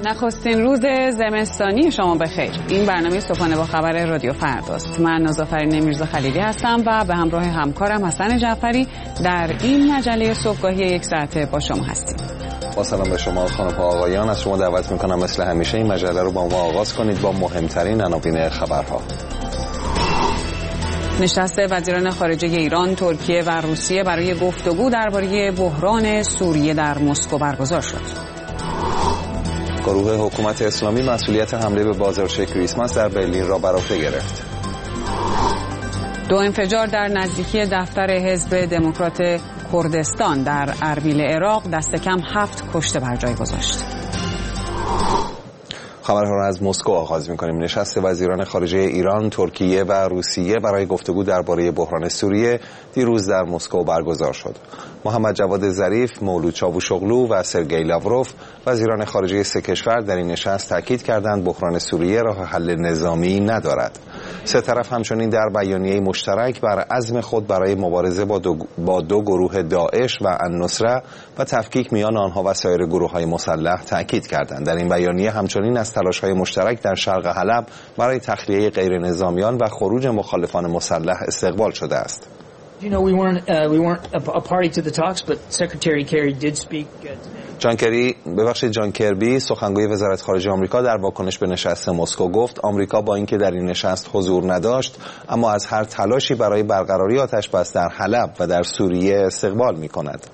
نخستین روز زمستانی شما بخیر. این برنامه صبحانه با خبر رادیو فرداست. من نازآفرین میرزا خلیلی هستم و به همراه همکارم حسن جعفری در این مجله صبحگاهی یک ساعته با شما هستیم. با سلام به شما خانم ها آقایان، از شما دعوت میکنم مثل همیشه این مجله رو با ما آغاز کنید با مهمترین عناوین خبرها. نشست وزیران خارجه ایران، ترکیه و روسیه برای گفتگو درباره بحران سوریه در مسکو برگزار شد. گروه حکومت اسلامی مسئولیت حمله به بازارچه کریسمس در برلین را بر عهده گرفت. 2 انفجار در نزدیکی دفتر حزب دموکرات کردستان در اربیل عراق دست کم 7 کشته بر جای گذاشت. خبرها را از مسکو آغاز می‌کنیم. نشست وزیران خارجه ایران، ترکیه و روسیه برای گفتگو درباره بحران سوریه دیروز در مسکو برگزار شد. محمد جواد ظریف، مولود چاوشوغلو و سرگئی لاوروف وزیران خارجه سه کشور در این نشست تاکید کردند بحران سوریه راه حل نظامی ندارد. سه طرف همچنین در بیانیه مشترک بر عزم خود برای مبارزه با دو گروه داعش و النصره و تفکیک میان آنها و سایر گروه‌های مسلح تاکید کردند. در این بیانیه همچنین از تلاش‌های مشترک در شرق حلب برای تخلیه غیرنظامیان و خروج مخالفان مسلح استقبال شده است. You know, we weren't a party to the talks, but Secretary Kerry did speak. جان کربی سخنگوی وزارت خارجه آمریکا در واکنش به نشست مسکو گفت آمریکا با اینکه در این نشست حضور نداشت اما از هر تلاشی برای برقراری آتش‌بس در حلب و در سوریه استقبال می‌کند.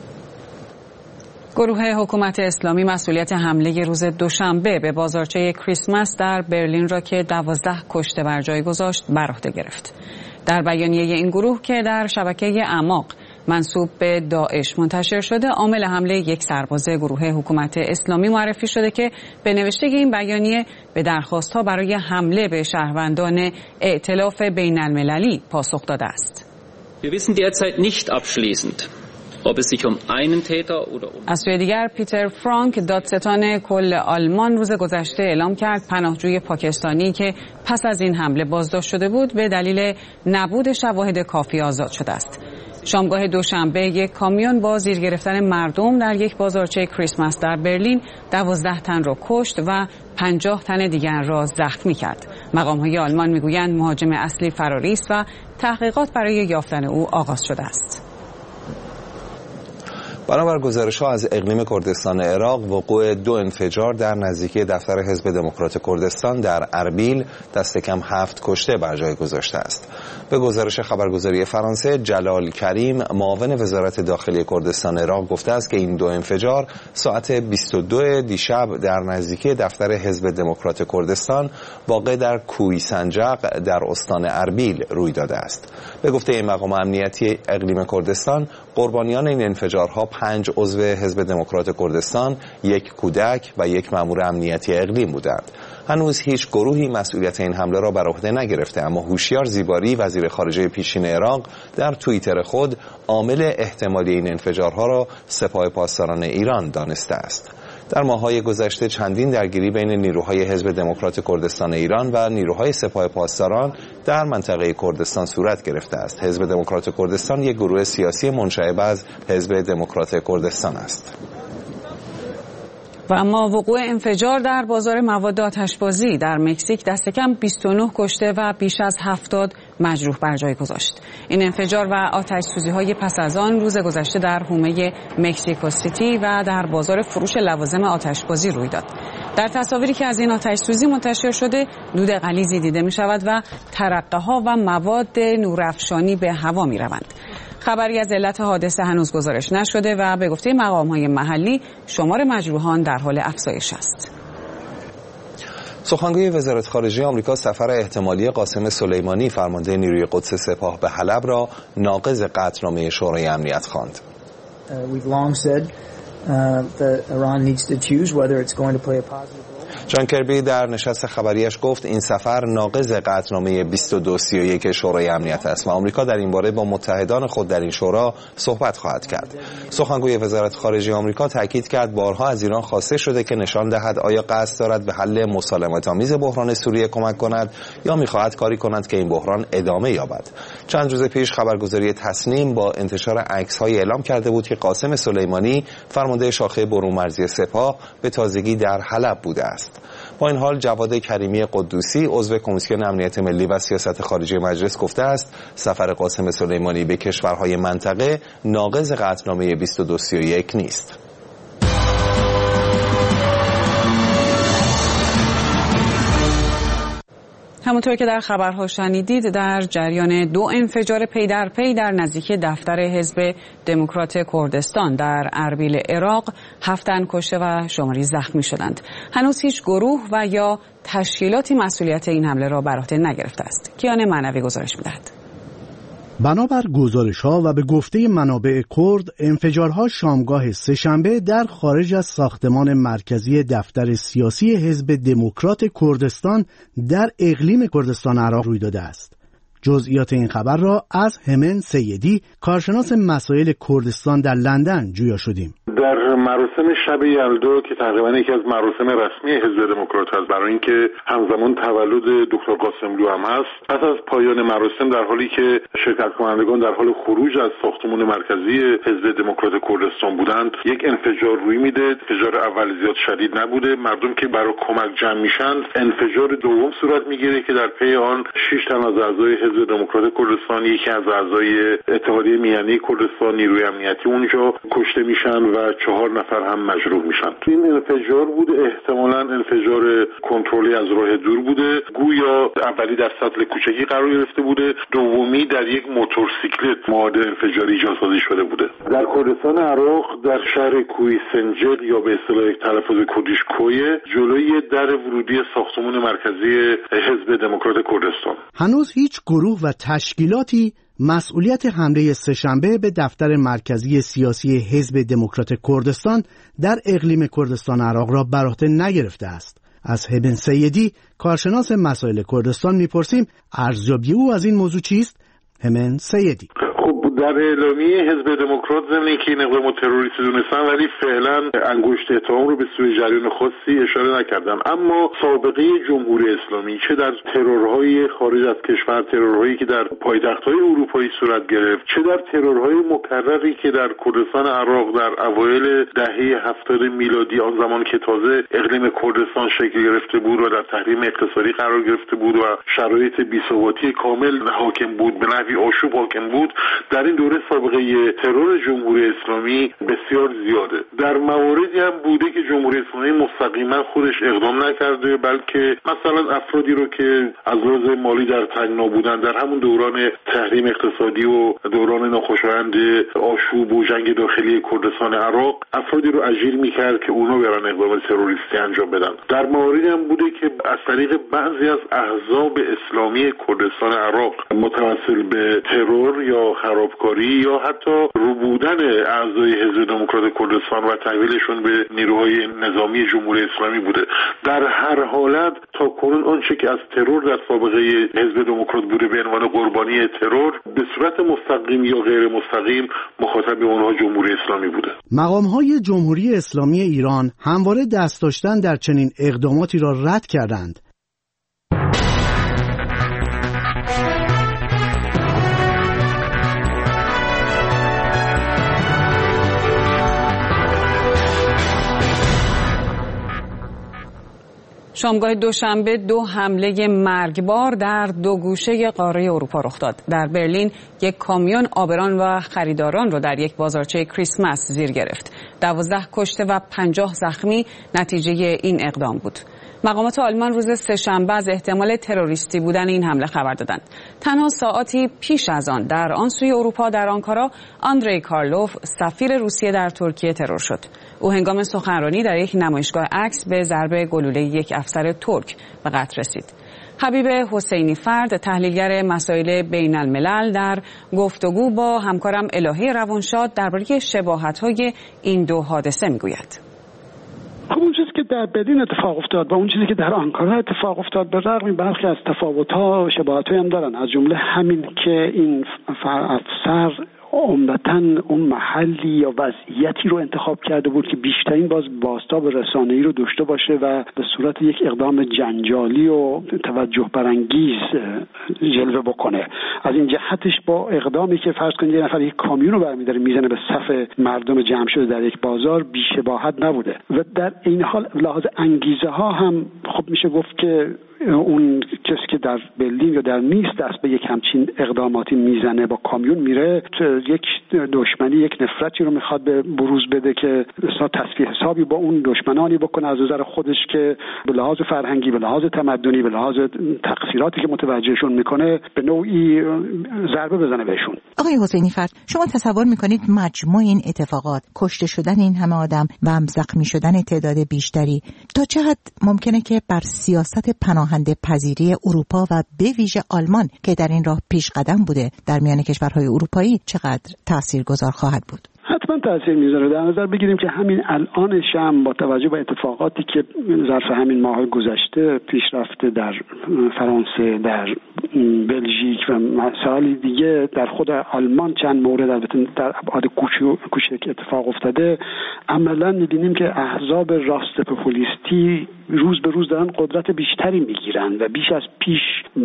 گروه حکومت اسلامی مسئولیت حمله روز دوشنبه به بازارچه کریسمس در برلین را که 12 کشته بر جای گذاشت بر عهده گرفت. در بیانیه این گروه که در شبکه اعماق منسوب به داعش منتشر شده، عامل حمله یک سرباز گروه حکومت اسلامی معرفی شده که به نوشته این بیانیه به درخواست‌ها برای حمله به شهروندان ائتلاف بین‌المللی پاسخ داده است. Wir wissen derzeit nicht abschließend, ob es sich um einen Täter oder از سوی دیگر پیتر فرانک، دادستان کل آلمان، روز گذشته اعلام کرد پناهجوی پاکستانی که پس از این حمله بازداشت شده بود به دلیل نبود شواهد کافی آزاد شده است. شامگاه دوشنبه یک کامیون با زیر گرفتن مردم در یک بازارچه کریسمس در برلین 12 تن را کشت و 50 تن دیگر را زخمی کرد. مقام‌های آلمان میگویند مهاجم اصلی فراری است و تحقیقات برای یافتن او آغاز شده است. بنابر گزارش‌ها از اقلیم کردستان عراق، وقوع 2 انفجار در نزدیکی دفتر حزب دموکرات کردستان در اربیل دست کم 7 کشته بر جای گذاشته است. به گزارش خبرگزاری فرانسه، جلال کریم، معاون وزارت داخلی کردستان عراق گفته است که این 2 انفجار ساعت 22 دیشب در نزدیکی دفتر حزب دموکرات کردستان واقع در کوی سنجق در استان اربیل روی داده است. به گفته این مقام امنیتی اقلیم کردستان، قربانیان این انفجارها 5 عضو حزب دموکرات کردستان، 1 کودک و 1 مأمور امنیتی اقلیم بودند. هنوز هیچ گروهی مسئولیت این حمله را بر عهده نگرفته، اما هوشیار زیباری، وزیر خارجه پیشین عراق، در توییتر خود عامل احتمالی این انفجارها را سپاه پاسداران ایران دانسته است. در ماه‌های گذشته چندین درگیری بین نیروهای حزب دموکرات کردستان ایران و نیروهای سپاه پاسداران در منطقه کردستان صورت گرفته است. حزب دموکرات کردستان یک گروه سیاسی منشعب از حزب دموکرات کردستان است. و اما وقوع انفجار در بازار مواد آتشبازی در مکزیک دست کم 29 کشته و بیش از 70 مجروح بر جای گذاشت. این انفجار و آتش‌سوزی‌های پس از آن روز گذشته در حومه مکسیکو سیتی و در بازار فروش لوازم آتشبازی روی داد. در تصاویری که از این آتش‌سوزی منتشر شده، دود غلیظی دیده می‌شود و ترقه‌ها و مواد نورافشانی به هوا می‌روند. خبری از علت حادثه هنوز گزارش نشده و به گفته مقام‌های محلی شمار مجروحان در حال افزایش است. سخنگوی وزارت خارجه آمریکا سفر احتمالی قاسم سلیمانی فرمانده نیروی قدس سپاه به حلب را ناقض قطعنامه شورای امنیت خواند. جان کربی در نشست خبریش گفت این سفر ناقض قطعنامه 2231 شورای امنیت است و آمریکا در این باره با متحدان خود در این شورا صحبت خواهد کرد. سخنگوی وزارت خارجه آمریکا تاکید کرد بارها از ایران خواسته شده که نشان دهد آیا قصد دارد به حل مسالمت‌آمیز بحران سوریه کمک کند یا می‌خواهد کاری کند که این بحران ادامه یابد. چند روز پیش خبرگزاری تسنیم با انتشار عکس‌های اعلام کرده بود که قاسم سلیمانی فرمانده شاخه برون مرزی سپاه به تازگی در حلب بوده است. با این حال جواد کریمی قدوسی عضو کمیسیون امنیت ملی و سیاست خارجی مجلس گفته است سفر قاسم سلیمانی به کشورهای منطقه ناقض قطعنامه 2231 نیست. همونطور که در خبرها شنیدید در جریان 2 انفجار پی در پی در نزدیکی دفتر حزب دموکرات کردستان در اربیل عراق 7 تن کشته و شماری زخمی شدند. هنوز هیچ گروه و یا تشکیلاتی مسئولیت این حمله را بر عهده نگرفته است. کیان معنوی گزارش می‌دهد. بنابر گزارش‌ها و به گفته منابع کرد، انفجارها شامگاه سه‌شنبه در خارج از ساختمان مرکزی دفتر سیاسی حزب دموکرات کردستان در اقلیم کردستان عراق روی داده است. جزئیات این خبر را از همن سیدی، کارشناس مسائل کردستان در لندن جویا شدیم. در مراسم شب یلدا که تقریبا یکی از مراسم رسمی حزب دموکرات است برای اینکه همزمان تولد دکتر قاسملو هم هست، پس از پایان مراسم در حالی که شرکت کنندگان در حال خروج از ساختمان مرکزی حزب دموکرات کردستان بودند، یک انفجار روی میده. انفجار اول زیاد شدید نبوده، مردم که برای کمک جمع میشن، انفجار دوم صورت میگیره که در پی آن 6 تن از اعضای حزب دموکرات کردستان، یکی از اعضای اتحادیه میانی کردستان، نیروی امنیتی اونجا کشته میشن و 4 نفر هم مجروح میشن. این انفجار بود احتمالاً انفجار کنترلی از راه دور بوده، گویا اولی در سطل کوچکی قرار گرفته بوده، دومی در یک موتورسیکلت مواد انفجاری ایجاد سازی شده بوده. در کردستان عراق در شهر کوی سنجق یا به اصطلاح تلفظ کردیش کویه، جلوی در ورودی ساختمان مرکزی حزب دموکرات کردستان. هنوز هیچ گروه و تشکیلاتی مسئولیت حمله سه‌شنبه به دفتر مرکزی سیاسی حزب دموکرات کردستان در اقلیم کردستان عراق را بر عهده نگرفته است. از همن سیدی، کارشناس مسائل کردستان میپرسیم ارزیابی او از این موضوع چیست؟ همن سیدی: در اعلامیه حزب دموکرات ضمن که این اقدام تروریستی دونستن ولی فعلا انگشت اتهام رو به سوی جریان خاصی اشاره نکردن، اما سابقه جمهوری اسلامی چه در ترورهای خارج از کشور، ترورهایی که در پایتخت‌های اروپایی صورت گرفت، چه در ترورهای مکرری که در کردستان عراق در اوایل دهه 70 میلادی، آن زمان که تازه اقلیم کردستان شکل گرفته بود و در تحریم اقتصادی قرار گرفته بود و شرایط بی‌ثباتی کامل حاکم بود، به نحوی آشوب حاکم بود، در این دوره سابقه ترور جمهوری اسلامی بسیار زیاده. در مواردی هم بوده که جمهوری اسلامی مستقیما خودش اقدام نکرده، بلکه مثلا افرادی رو که از لحاظ مالی در تنگنا بودن در همون دوران تحریم اقتصادی و دوران ناخوشایند آشوب و جنگ داخلی کردستان عراق، افرادی رو اجیر میکرد که اونا برن اقدام تروریستی انجام بدن. در مواردی هم بوده که از طریق بعضی از احزاب اسلامی کردستان عراق متوسل به ترور یا خرابکاری یا حتی روبودن اعضای حزب دموکرات کردستان و تحویلشون به نیروهای نظامی جمهوری اسلامی بوده. در هر حالت تا کنون آنچه که از ترور در سابقه حزب دموکرات بوده به عنوان قربانی ترور، به صورت مستقیم یا غیر مستقیم مخاطب اونها جمهوری اسلامی بوده. مقام‌های جمهوری اسلامی ایران همواره دست داشتن در چنین اقداماتی را رد کردند. شامگاه دوشنبه 2 حمله مرگبار در 2 گوشه قاره اروپا رخ داد. در برلین یک کامیون آبران و خریداران را در یک بازارچه کریسمس زیر گرفت. 12 کشته و 50 زخمی نتیجه این اقدام بود. مقامات آلمان روز سه‌شنبه از احتمال تروریستی بودن این حمله خبر دادند. تنها ساعاتی پیش از آن در آن سوی اروپا در آنکارا آندری کارلوف سفیر روسیه در ترکیه ترور شد. او هنگام سخنرانی در یک نمایشگاه عکس به ضرب گلوله یک افسر ترک به قتل رسید. حبیب حسینی فرد، تحلیلگر مسائل بین الملل، در گفتگو با همکارم الهی روانشاد درباره شباهت‌های این 2 حادثه میگوید. اون چیزی که در برلین اتفاق افتاد و اون چیزی که در آنکارا اتفاق افتاد به رغم برخی از تفاوت‌ها و شباهت‌هایی هم دارن، از جمله همین که این افسر عمدتاً اون محلی یا وضعیتی رو انتخاب کرده بود که بیشترین بازتاب رسانه‌ای رو داشته باشه و به صورت یک اقدام جنجالی و توجه برانگیز جلوه بکنه. از این جهتش با اقدامی که فرض کنید یه نفر یک کامیون رو برمی‌داره میزنه به صف مردم جمع شده در یک بازار، بی‌شباهت نبوده و در این حال لحاظ انگیزه ها هم خب میشه گفت که اون کسی که در برلین یا در نیس دست به یک همچین اقداماتی میزنه با کامیون میره یک دشمنی، یک نفرتی رو میخواد به بروز بده که تصفیه حسابی با اون دشمنانی بکنه از نظر خودش که به لحاظ فرهنگی، به لحاظ تمدنی، به لحاظ تقصیراتی که متوجهشون میکنه به نوعی ضربه بزنه بهشون. آقای حسینی فرد، شما تصور میکنید مجموع این اتفاقات، کشته شدن این همه آدم و هم زخمی شدن تعداد بیشتری تا چه حد ممکنه که بر سیاست پناهنده پذیری اروپا و به ویژه آلمان که در این راه پیش قدم بوده در میان کشورهای اروپایی چقدر تاثیرگذار خواهد بود؟ حتما تاثیر میذاره. در نظر بگیریم که همین الانش هم با توجه به اتفاقاتی که ظرف همین ماه گذشته پیش رفته در فرانسه، در بلژیک و مسائل دیگه، در خود آلمان چند مورد البته در ابعاد کوچک اتفاق افتاده، عملا می‌بینیم که احزاب راست پوپولیستی روز به روز دارن قدرت بیشتری میگیرن و بیش از پیش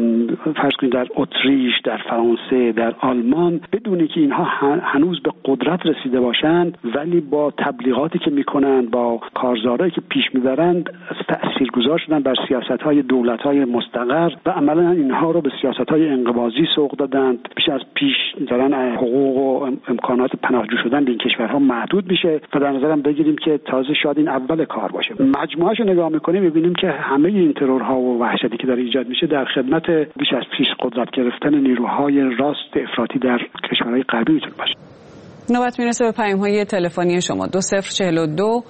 فرض کنید در اتریش، در فرانسه، در آلمان بدون که اینها هنوز به قدرت رسیده باشند ولی با تبلیغاتی که میکنن، با کارزارهایی که پیش میبرند تاثیرگذار شدن بر سیاست‌های دولت‌های مستقر و عملا اینها رو به سیاست‌های انقباضی سوق دادند. بیش از پیش دارن حقوق و امکانات پناهجو شدن به این کشورها محدود میشه و در نظرم بگیریم که تازه شاید این اول کار باشه. مجموعه‌اش رو نگاه می‌کنیم می‌بینیم که همه این ترورها و وحشتی که داره ایجاد میشه در خدمت بیش از پیش قدرت گرفتن نیروهای راست افراطی در کشورهای غربی میتونه باشه. نوبت میرسه به پیام‌های تلفنی شما. 2042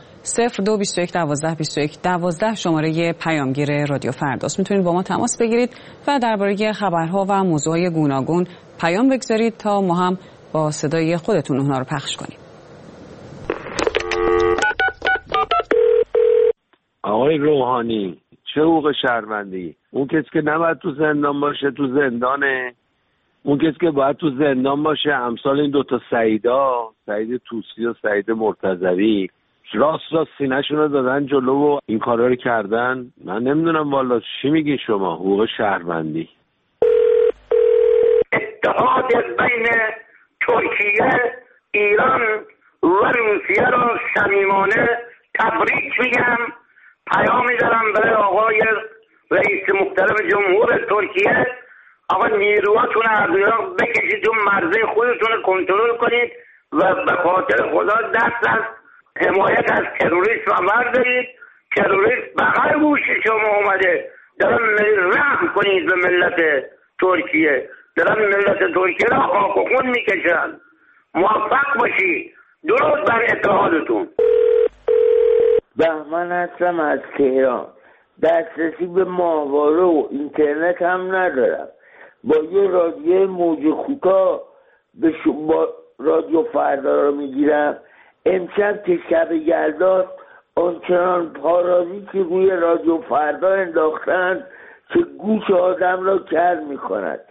0221 12 21 12 شماره پیامگیر رادیو فرداست. میتونید با ما تماس بگیرید و درباره خبرها و موضوعهای گوناگون پیام بگذارید تا ما هم با صدای خودتون اونها رو پخش کنیم. آقای روحانی، چه حقوق شهروندی؟ اون کسی که نباید تو زندان باشه تو زندانه، اون کسی که باید تو زندان باشه امثال این دوتا سعیدا، سعید طوسی و سعید مرتضوی، راست سینه‌شون رو دادن جلو و این کارا رو کردن. من نمیدونم والا چی میگین شما. حقوق شهروندی، اتحاد بین ترکیه، ایران و روسیه رو صمیمانه تبریک میگم. پیام میدارم برای آقای رئیس محترم جمهور ترکیه، آقا نیروهاتون از ایران بکشید تو مرزه خودتون رو کنترل کنید و به خاطر خدا دست از حمایت از تروریست و بردارید. تروریست بغل گوش شما اومده، دارن رحم کنید به ملت ترکیه، دارن ملت ترکیه را خاک و خون میکشن. موفق باشید. درود بر اتحادتون. بهمن هستم از تهران. دسترسی به ماهواره و اینترنت هم ندارم. با یه رادیو موج کوتاه با رادیو فردا رو میگیرم. امشب که شب یلداست آنچنان پارازی که روی رادیو فردا انداختن که گوش آدم را کر میکند.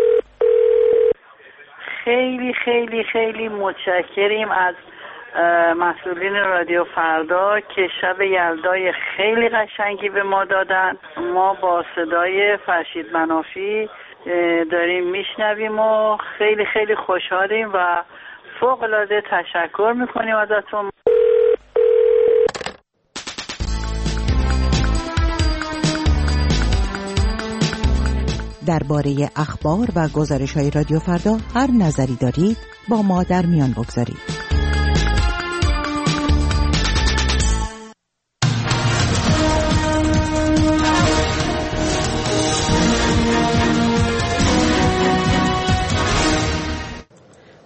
خیلی خیلی خیلی متشکریم از مسئولین رادیو فردا که شب یلدای خیلی قشنگی به ما دادن. ما با صدای فرشید منافی داریم میشنویم و خیلی خیلی خوشحالیم و فوق العاده تشکر میکنیم ازتون. درباره اخبار و گزارش‌های رادیو فردا هر نظری دارید با ما در میان بگذارید.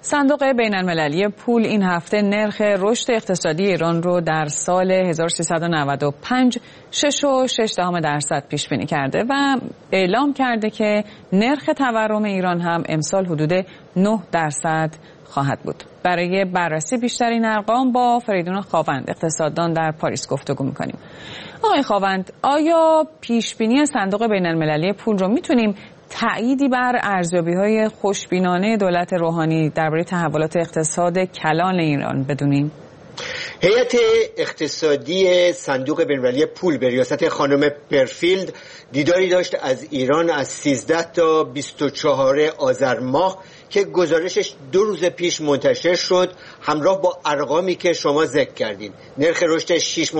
صندوق بین‌المللی پول این هفته نرخ رشد اقتصادی ایران رو در سال 1395 6.6% پیش بینی کرده و اعلام کرده که نرخ تورم ایران هم امسال حدود 9% خواهد بود. برای بررسی بیشتر این ارقام با فریدون خاوند اقتصاددان در پاریس گفتگو می‌کنیم. آقای خاوند، آیا پیش بینی صندوق بین‌المللی پول رو میتونیم تأییدی بر ارزیابی‌های خوشبینانه دولت روحانی درباره تحولات اقتصاد کلان ایران بدونیم؟ هیئت اقتصادی صندوق بین‌المللی پول به ریاست خانم پرفیلد دیداری داشت از ایران از 13 تا 24 آذر ماه که گزارشش 2 روز پیش منتشر شد، همراه با ارقامی که شما ذکر کردین. نرخ رشد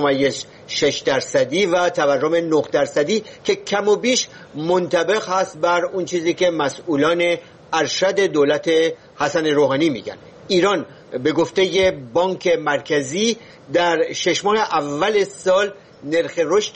6.6% و تورم 9% که کم و بیش منطبق هست بر اون چیزی که مسئولان ارشد دولت حسن روحانی میگن. ایران به گفته بانک مرکزی در 6 ماه اول سال نرخ رشد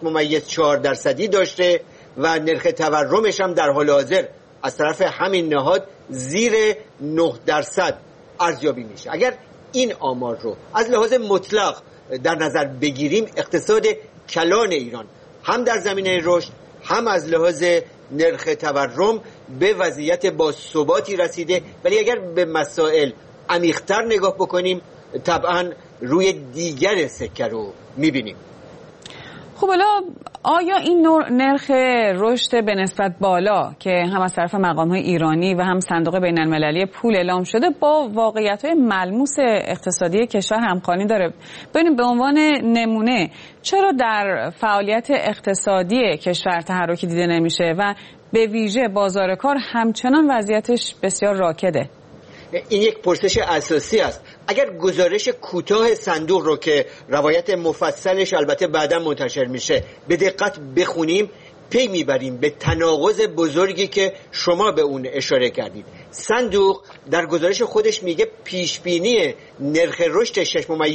7.4% داشته و نرخ تورمش هم در حال حاضر از طرف همین نهاد زیر 9% ارزیابی میشه. اگر این آمار رو از لحاظ مطلق در نظر بگیریم، اقتصاد کلان ایران هم در زمینه رشد هم از لحاظ نرخ تورم به وضعیت باثباتی رسیده، ولی اگر به مسائل عمیق‌تر نگاه بکنیم طبعا روی دیگر سکه رو میبینیم. خب حالا آیا این نرخ رشد به نسبت بالا که هم از طرف مقام‌های ایرانی و هم صندوق بین‌المللی پول اعلام شده با واقعیت‌های ملموس اقتصادی کشور همخوانی داره؟ ببینیم به عنوان نمونه چرا در فعالیت اقتصادی کشور تحرکی دیده نمیشه و به ویژه بازار کار همچنان وضعیتش بسیار راکده؟ این یک پرسش اساسی است. اگر گزارش کوتاه صندوق رو که روایت مفصلش البته بعدا منتشر میشه به دقت بخونیم، پی میبریم به تناقض بزرگی که شما به اون اشاره کردید. صندوق در گزارش خودش میگه پیشبینی نرخ رشد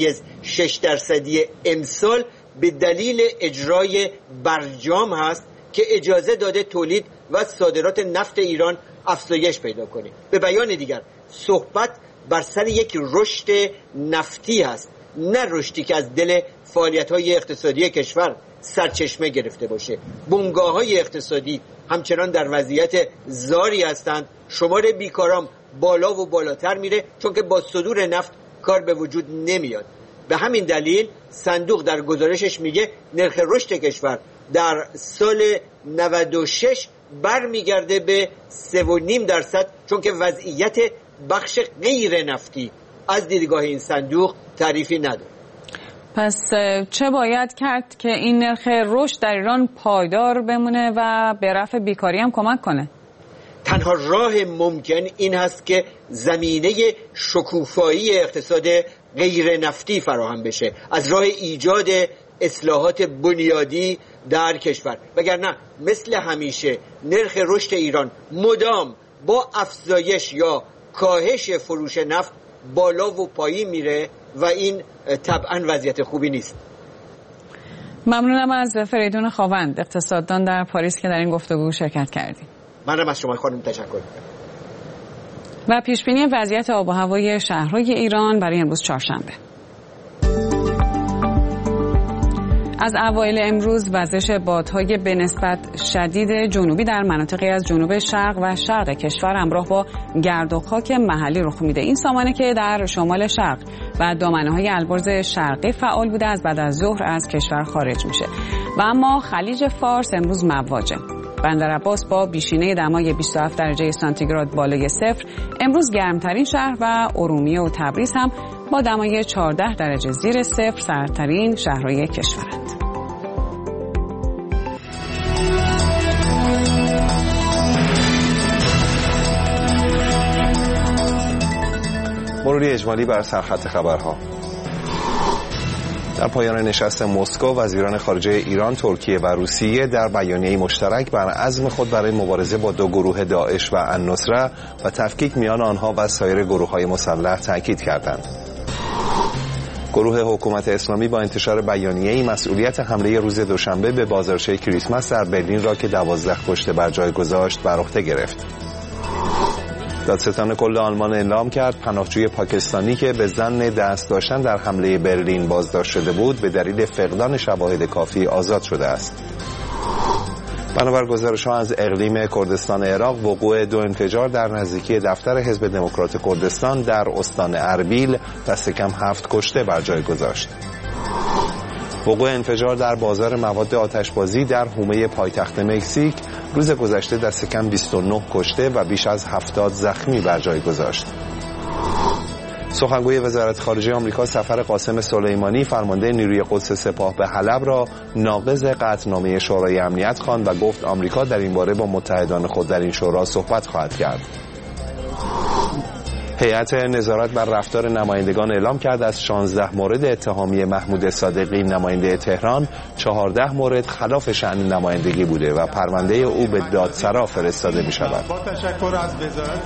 6.6% امسال به دلیل اجرای برجام هست که اجازه داده تولید و صادرات نفت ایران افزایش پیدا کنه. به بیان دیگر صحبت بر سر یک رشد نفتی هست، نه رشدی که از دل فعالیت‌های اقتصادی کشور سرچشمه گرفته باشه. بنگاه‌های اقتصادی همچنان در وضعیت زاری هستند. شمار بیکاران بالا و بالاتر میره چون که با صدور نفت کار به وجود نمیاد. به همین دلیل صندوق در گزارشش میگه نرخ رشد کشور در سال 96 برمیگرده به 3.5% چون که وضعیت بخش غیر نفتی از دیدگاه این صندوق تعریفی نداره. پس چه باید کرد که این نرخ رشد در ایران پایدار بمونه و به رفع بیکاری هم کمک کنه؟ تنها راه ممکن این هست که زمینه شکوفایی اقتصاد غیر نفتی فراهم بشه از راه ایجاد اصلاحات بنیادی در کشور، وگرنه مثل همیشه نرخ رشد ایران مدام با افزایش یا کاهش فروش نفت بالا و پایین میره و این طبعا وضعیت خوبی نیست. ممنونم از فریدون خاوند اقتصاددان در پاریس که در این گفتگو شرکت کردیم. منم از شما خانم تشکر می‌کنم. و پیشبینی وضعیت آب و هوای شهرهای ایران برای امروز چهارشنبه. از اوایل امروز وزش بادهای به نسبت شدید جنوبی در مناطقی از جنوب شرق و شرق کشور همراه با گرد و خاک محلی رخ میده. این سامانه که در شمال شرق و دامنه‌های البرز شرقی فعال بوده از بعد از ظهر از کشور خارج میشه و اما خلیج فارس امروز مواجه. بندر عباس با بیشینه دمای 27 درجه سانتیگراد بالای صفر امروز گرمترین شهر و ارومیه و تبریز هم با دمای 14 درجه زیر صفر سردترین شهرهای کشورند. مروری اجمالی بر سرخط خبرها. در پایان نشست مسکو وزیران خارجه ایران، ترکیه و روسیه در بیانیه‌ای مشترک بر عزم خود برای مبارزه با دو گروه داعش و النصره و تفکیک میان آنها و سایر گروه‌های مسلح تاکید کردند. گروه حکومت اسلامی با انتشار بیانیه‌ای مسئولیت حمله روز دوشنبه به بازارچه کریسمس در برلین را که 12 کشته بر جای گذاشت بر عهده گرفت. دادستان کل آلمان اعلام کرد پناهجوی پاکستانی که به ظن دست داشتن در حمله برلین بازداشت شده بود به دلیل فقدان شواهد کافی آزاد شده است. بنابر گزارش‌ها از اقلیم کردستان عراق، وقوع 2 انفجار در نزدیکی دفتر حزب دموکرات کردستان در استان اربیل دست کم 7 کشته بر جای گذاشت. وقوع انفجار در بازار مواد آتشبازی در حومه پایتخت مکزیک روز گذشته دست کم 29 کشته و بیش از 70 زخمی بر جای گذاشت. سخنگوی وزارت خارجه آمریکا سفر قاسم سلیمانی فرمانده نیروی قدس سپاه به حلب را ناقض قطعنامه شورای امنیت خواند و گفت آمریکا در این باره با متحدان خود در این شورا صحبت خواهد کرد. هیئت نظارت بر رفتار نمایندگان اعلام کرد از 16 مورد اتهامی محمود صادقی نماینده تهران 14 مورد خلاف شأن نمایندگی بوده و پرونده او به دادسرا فرستاده می شود. با تشکر از وزارت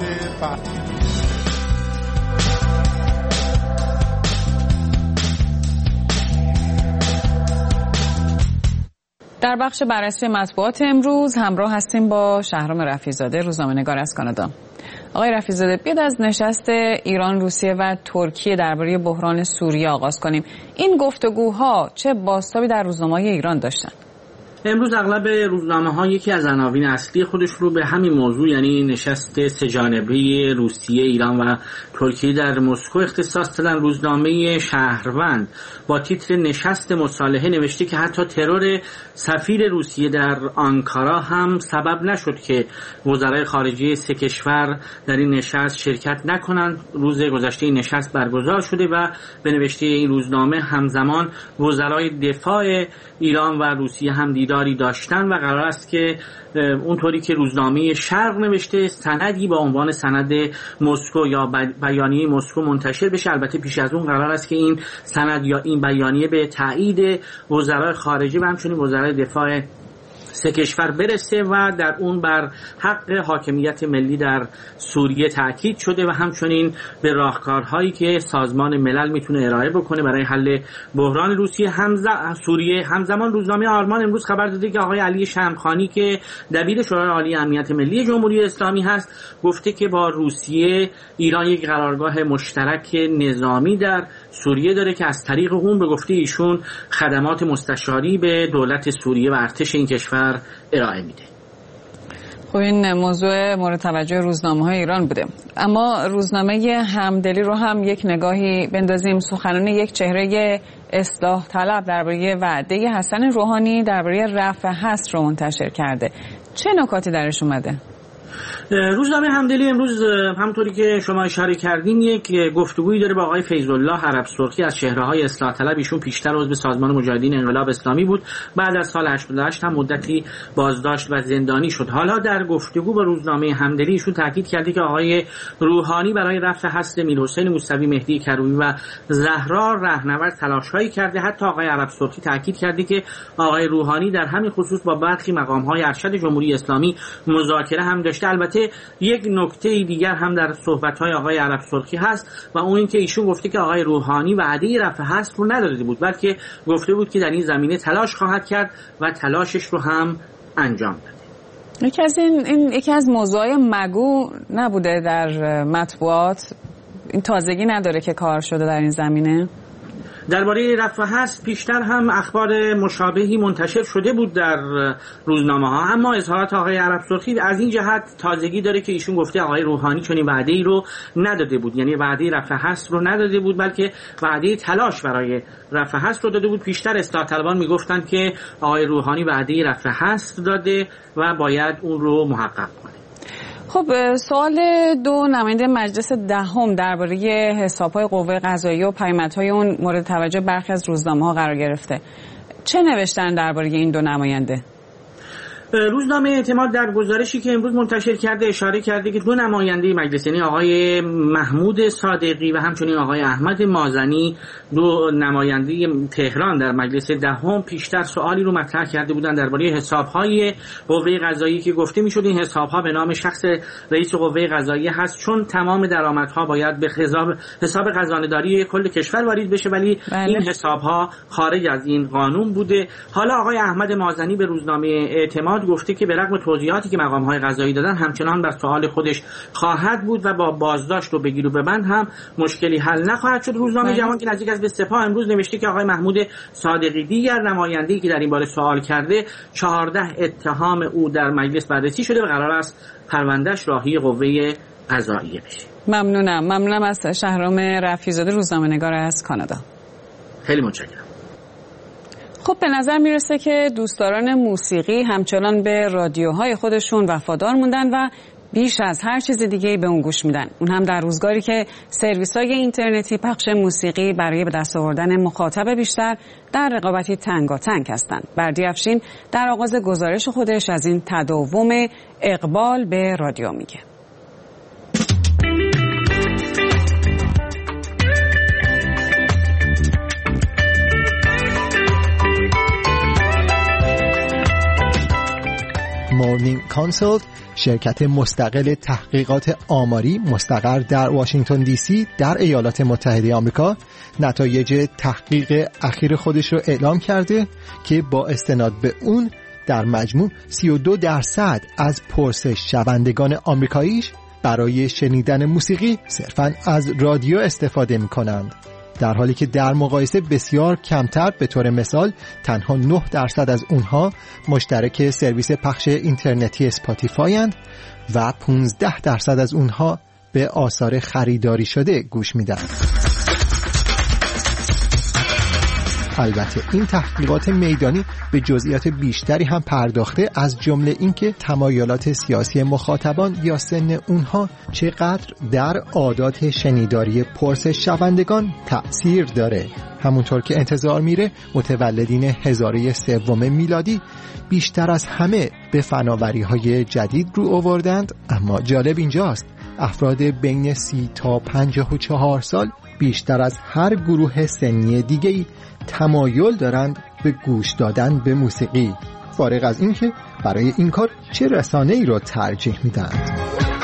در بخش بررسی مطبوعات امروز همراه هستیم با شهرام رفیع‌زاده، روزنامه‌نگار از کانادا. آقای رفیع‌زاده، بیاید از نشست ایران، روسیه و ترکیه درباره بحران سوریه آغاز کنیم. این گفتگوها چه بازتابی در روزنامه‌های ایران داشتند؟ امروز اغلب روزنامه‌ها یکی از عناوین اصلی خودش رو به همین موضوع، یعنی نشست سه‌جانبه روسیه، ایران و ترکیه در مسکو اختصاص دادن. روزنامه شهروند با تیتر نشست مصالحه نوشته که حتی ترور سفیر روسیه در آنکارا هم سبب نشد که وزرای خارجه 3 کشور در این نشست شرکت نکنند. روز گذشته این نشست برگزار شده و به نوشته این روزنامه همزمان وزرای دفاع ایران و روسیه هم دیداری داشتن و قرار است که اونطوری که روزنامه شرق نوشته سندی با عنوان سند مسکو یا بیانیه مسکو منتشر بشه. البته پیش از اون قرار است که این سند یا این بیانیه به تایید وزرای خارجه و همچنین وزرای دفاع 3 کشور برسه و در اون بر حق حاکمیت ملی در سوریه تاکید شده و همچنین به راهکارهایی که سازمان ملل میتونه ارائه بکنه برای حل بحران سوریه. همزمان روزنامه آرمان امروز خبر داده که آقای علی شمخانی که دبیر شورای عالی امنیت ملی جمهوری اسلامی هست گفته که با روسیه ایران یک قرارگاه مشترک نظامی در سوریه داره که از طریق اون به گفته ایشون خدمات مستشاری به دولت سوریه و ارتش این کشور ارائه میده. خب این موضوع مورد توجه روزنامه‌های ایران بوده، اما روزنامه همدلی رو هم یک نگاهی بندازیم. سخنان یک چهره اصلاح طلب درباره وعده حسن روحانی درباره رفع حصر رو منتشر کرده. چه نکاتی درش اومده؟ روزنامه همدلی امروز همونطوری که شما اشاره کردین یک گفتگویی داره با آقای فیض‌الله عرب سرخی از چهره‌های اصلاح طلب. ایشون پیشتر عضو سازمان مجاهدین انقلاب اسلامی بود، بعد از سال 88 هم مدتی بازداشت و زندانی شد. حالا در گفتگو با روزنامه همدلی ایشون تاکید کرده که آقای روحانی برای رفع حصر میرحسین موسوی، مهدی کروبی و زهرا رهنورد تلاش‌هایی کرده. حتی آقای عرب سرخی تاکید کرده که آقای روحانی در همین خصوص با برخی مقام‌های ارشد جمهوری اسلامی مذاکره هم داشته. البته یک نکته دیگر هم در صحبت‌های آقای عرب سرخی هست و اون این که ایشون گفته که آقای روحانی وعده رفع حصر رو نداده بود، بلکه گفته بود که در این زمینه تلاش خواهد کرد و تلاشش رو هم انجام داده. یکی از موضوعای مگو نبوده در مطبوعات؟ این تازگی نداره که کار شده در این زمینه؟ درباره رفع حصر پیشتر هم اخبار مشابهی منتشر شده بود در روزنامه‌ها، اما اظهارات آقای عرب سرخی از این جهت تازگی داره که ایشون گفته آقای روحانی چنین وعده‌ای رو نداده بود، یعنی وعده رفع حصر رو نداده بود بلکه وعده تلاش برای رفع حصر رو داده بود. پیشتر اصلاح طلبان میگفتن که آقای روحانی وعده رفع حصر داده و باید اون رو محقق کنه. خب سوال 2 نماینده مجلس دهم درباره حساب‌های قوه قضاییه و پیامدهای اون مورد توجه برخی از روزنامه‌ها قرار گرفته. چه نوشتن درباره این 2 نماینده؟ روزنامه اعتماد در گزارشی که امروز منتشر کرده اشاره کرده که 2 نماینده مجلس، یعنی آقای محمود صادقی و همچنین آقای احمد مازنی، 2 نماینده تهران در مجلس دهم پیشتر سوالی رو مطرح کرده بودند درباره حساب‌های قوه قضاییه که گفته می‌شد این حساب‌ها به نام شخص رئیس قوه قضاییه هست، چون تمام درآمدها باید به حساب خزانه‌داری کل کشور واریز بشه، ولی این حساب‌ها خارج از این قانون بوده. حالا آقای احمد مازنی به روزنامه اعتماد اطلاعات گفته که به رغم توضیحاتی که مقام‌های قضایی دادن همچنان بر سوال خودش خواهد بود و با بازداشت و بگیر و ببند هم مشکلی حل نخواهد شد. روزنامه جوان که نزدیک است به سپاه امروز نوشته که آقای محمود صادقی دیگر نماینده‌ای که در این باره سوال کرده 14 اتهام او در مجلس بررسی شده و قرار است پروندهش راهی قوه قضاییه بشه. ممنونم از شهرام رفیع‌زاده روزنامه‌نگار از کانادا. خیلی متشکرم. خب به نظر میرسه که دوستداران موسیقی همچنان به رادیوهای خودشون وفادار موندن و بیش از هر چیز دیگه‌ای به اون گوش میدن. اون هم در روزگاری که سرویس‌های اینترنتی پخش موسیقی برای به دست آوردن مخاطب بیشتر در رقابتی تنگاتنگ هستند. بردی افشین در آغاز گزارش خودش از این تداوم اقبال به رادیو میگه. مورنینگ کانسالت، شرکت مستقل تحقیقات آماری مستقر در واشنگتن دی سی در ایالات متحده آمریکا، نتایج تحقیق اخیر خودش رو اعلام کرده که با استناد به اون در مجموع 32% از پرسش شنوندگان آمریکاییش برای شنیدن موسیقی صرفاً از رادیو استفاده می‌کنند، در حالی که در مقایسه بسیار کمتر، به طور مثال تنها 9% از اونها مشترک سرویس پخش اینترنتی اسپاتیفای اند و 15% از اونها به آثار خریداری شده گوش میدن. البته این تحقیقات میدانی به جزئیات بیشتری هم پرداخته، از جمله اینکه تمایلات سیاسی مخاطبان یا سن اونها چقدر در عادات شنیداری پرسش شنوندگان تأثیر داره. همونطور که انتظار میره متولدین هزاره سوم میلادی بیشتر از همه به فناوری‌های جدید رو آوردند، اما جالب اینجاست افراد بین 30 تا 54 سال بیشتر از هر گروه سنی دیگه‌ای تمایل دارند به گوش دادن به موسیقی، فارغ از اینکه برای این کار چه رسانه‌ای را ترجیح میدند.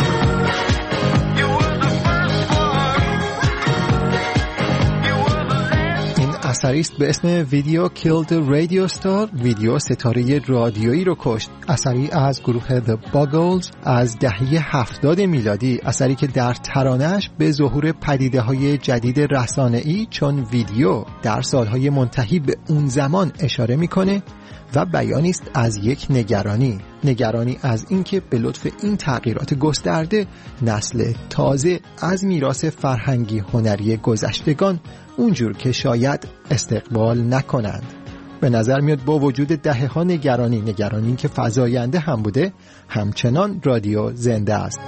اثری است به اسم ویدیو کیلد رادیو استار، ویدیو ستاره رادیویی رو کشت. اثری از گروه The Buggles از دهه 70 میلادی، اثری که در ترانه‌اش به ظهور پدیده‌های جدید رسانه‌ای چون ویدیو در سالهای منتهی به اون زمان اشاره میکنه و بیانی است از یک نگرانی از اینکه به لطف این تغییرات گسترده نسل تازه از میراث فرهنگی هنری گذشتگان اونجور که شاید استقبال نکنند. به نظر میاد با وجود دهه‌ها نگرانی که فزاینده هم بوده، همچنان رادیو زنده است.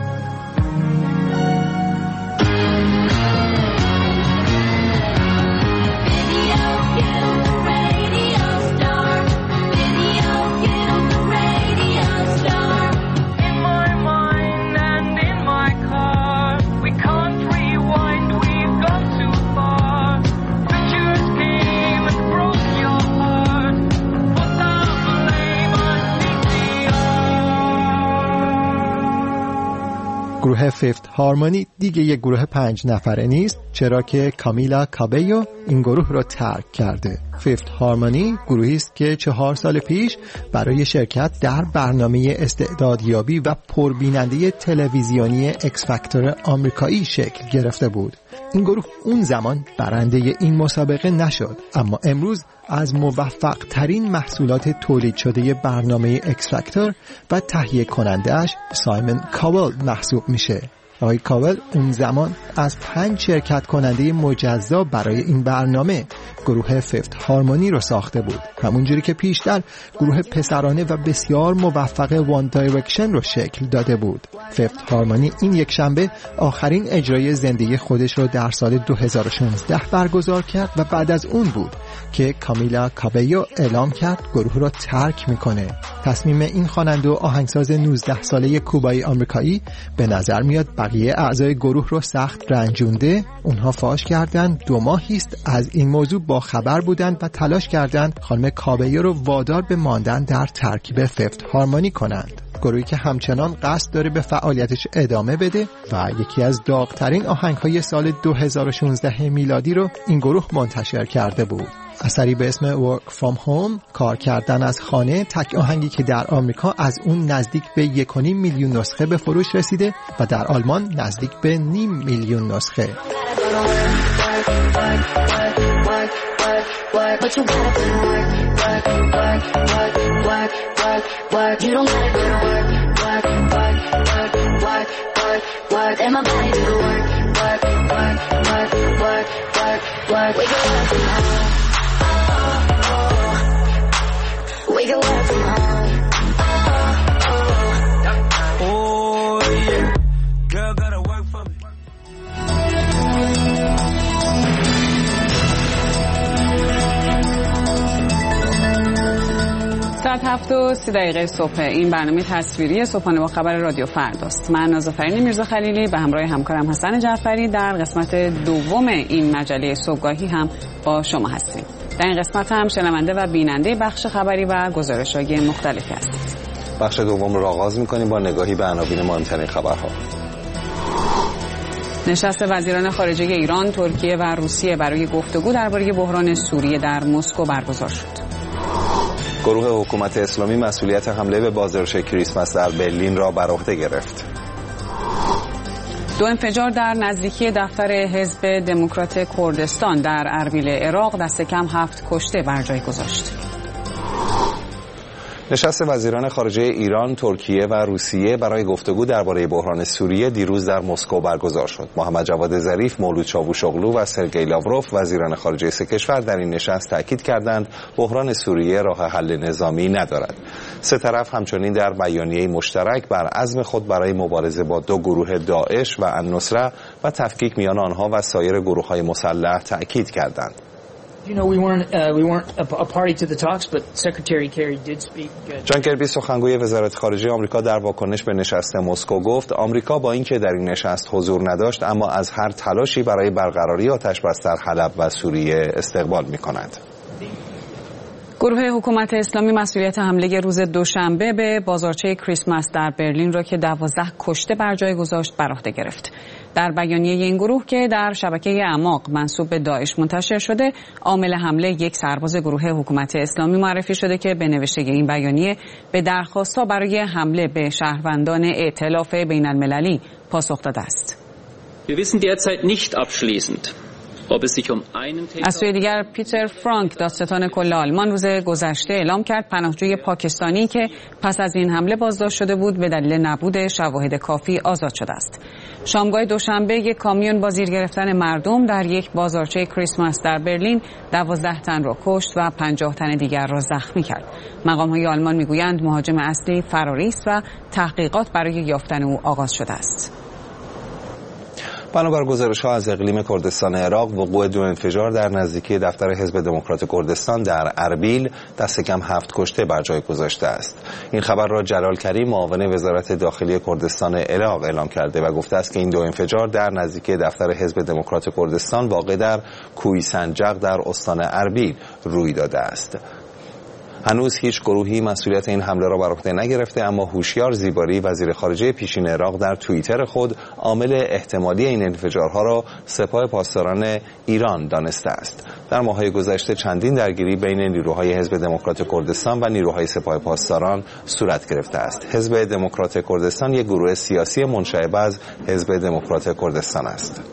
گروه فیفت هارمونی دیگه یک گروه 5 نفره نیست، چرا که کامیلا کابیو این گروه را ترک کرده. فیفت هارمونی گروهی است که 4 سال پیش برای شرکت در برنامه استعدادیابی و پربیننده تلویزیونی اکس فاکتور آمریکایی شکل گرفته بود. این گروه اون زمان برنده این مسابقه نشد، اما امروز از موفق ترین محصولات تولید شده برنامه اکس فاکتور و تهیه کننده‌اش سایمون کاول محسوب میشه. آقای کاول اون زمان از 5 شرکت کننده مجزا برای این برنامه گروه فیفت هارمونی رو ساخته بود، همونجوری که پیشتر گروه پسرانه و بسیار موفق وان دایرکشن رو شکل داده بود. فیفت هارمونی این یک شنبه آخرین اجرای زنده خودش رو در سال 2016 برگزار کرد و بعد از اون بود که کامیلا کابیو اعلام کرد گروه رو ترک میکنه. تصمیم این خواننده و آهنگساز 19 ساله کوبایی آمریکایی به نظر میاد بقیه اعضای گروه رو سخت رنجونده. اونها فاش کردن 2 ماهی است از این موضوع با خبر بودند و تلاش کردند خانم کابیو رو وادار به ماندن در ترکیب فیفت هارمونی کنند. گروهی که همچنان قصد داره به فعالیتش ادامه بده و یکی از داغ‌ترین آهنگ‌های سال 2016 میلادی رو این گروه منتشر کرده بود. اثری به اسم Work From Home، کار کردن از خانه، تک آهنگی که در آمریکا از اون نزدیک به 1.5 میلیون نسخه به فروش رسیده و در آلمان نزدیک به 0.5 میلیون نسخه. We can work from home. Oh yeah, girl gotta work for me. ساعت 7:30 صبح. این برنامه تصویری صبحانه با خبر رادیو فرداست. من نازافرین میرزا خلیلی به همراه همکارم حسن جعفری در قسمت دوم این مجله صبحگاهی هم با شما هستیم. در این قسمت هم شنونده و بیننده بخش خبری و گزارش‌های مختلفی هستید. بخش دوم رو آغاز می‌کنیم با نگاهی به عناوین مهمترین خبرها. نشست وزیران خارجه ایران، ترکیه و روسیه برای گفتگو درباره بحران سوریه در مسکو برگزار شد. گروه حکومت اسلامی مسئولیت حمله به بازارچه کریسمس در برلین را بر عهده گرفت. 2 انفجار در نزدیکی دفتر حزب دموکرات کردستان در اربیل عراق دست کم 7 کشته بر جای گذاشت. نشست وزیران خارجه ایران، ترکیه و روسیه برای گفتگو درباره بحران سوریه دیروز در مسکو برگزار شد. محمد جواد ظریف، مولود چاوشوغلو و سرگئی لاوروف وزیران خارجه سه کشور در این نشست تاکید کردند بحران سوریه راه حل نظامی ندارد. سه طرف همچنین در بیانیه مشترک بر عزم خود برای مبارزه با 2 گروه داعش و النصره و تفکیک میان آنها و سایر گروه‌های مسلح تاکید کردند. You know, we weren't a party to the talks, but Secretary Kerry did speak. جان کربی سخنگوی وزارت خارجه آمریکا در واکنش به نشست مسکو گفت آمریکا با اینکه در این نشست حضور نداشت اما از هر تلاشی برای برقراری آتش‌بس در حلب و سوریه استقبال می‌کند. گروه حکومت اسلامی مسئولیت حمله روز دوشنبه به بازارچه کریسمس در برلین را که 12 کشته بر جای گذاشت بر عهده گرفت. در بیانیه این گروه که در شبکه اعماق منسوب به داعش منتشر شده، عامل حمله یک سرباز گروه حکومت اسلامی معرفی شده که به نوشته این بیانیه به درخواست‌ها برای حمله به شهروندان ائتلاف بین‌المللی پاسخ داده است. Wir wissen derzeit nicht abschließend, ob es sich um einen از سوی دیگر پیتر فرانک، دادستان کل آلمان، روز گذشته اعلام کرد پناهجوی پاکستانی که پس از این حمله بازداشت شده بود به دلیل نبود شواهد کافی آزاد شده است. شامگاه دوشنبه یک کامیون با زیر گرفتن مردم در یک بازارچه کریسمس در برلین 12 تن را کشت و 50 تن دیگر را زخمی کرد. مقام‌های آلمان میگویند مهاجم اصلی فراری است و تحقیقات برای یافتن او آغاز شده است. بنابر گزارش‌ها از اقلیم کردستان عراق، وقوع 2 انفجار در نزدیکی دفتر حزب دموکرات کردستان در اربیل دست کم 7 کشته بر جای گذاشته است. این خبر را جلال کریم، معاون وزارت داخلی کردستان عراق اعلام کرده و گفته است که این 2 انفجار در نزدیکی دفتر حزب دموکرات کردستان واقع در کوی سنجق در استان اربیل روی داده است. هنوز هیچ گروهی مسئولیت این حمله را بر عهده نگرفته، اما هوشیار زیباری، وزیر خارجه پیشین عراق، در توییتر خود عامل احتمالی این انفجارها را سپاه پاسداران ایران دانسته است. در ماه‌های گذشته چندین درگیری بین نیروهای حزب دموکرات کردستان و نیروهای سپاه پاسداران صورت گرفته است. حزب دموکرات کردستان یک گروه سیاسی منشعب از حزب دموکرات کردستان است.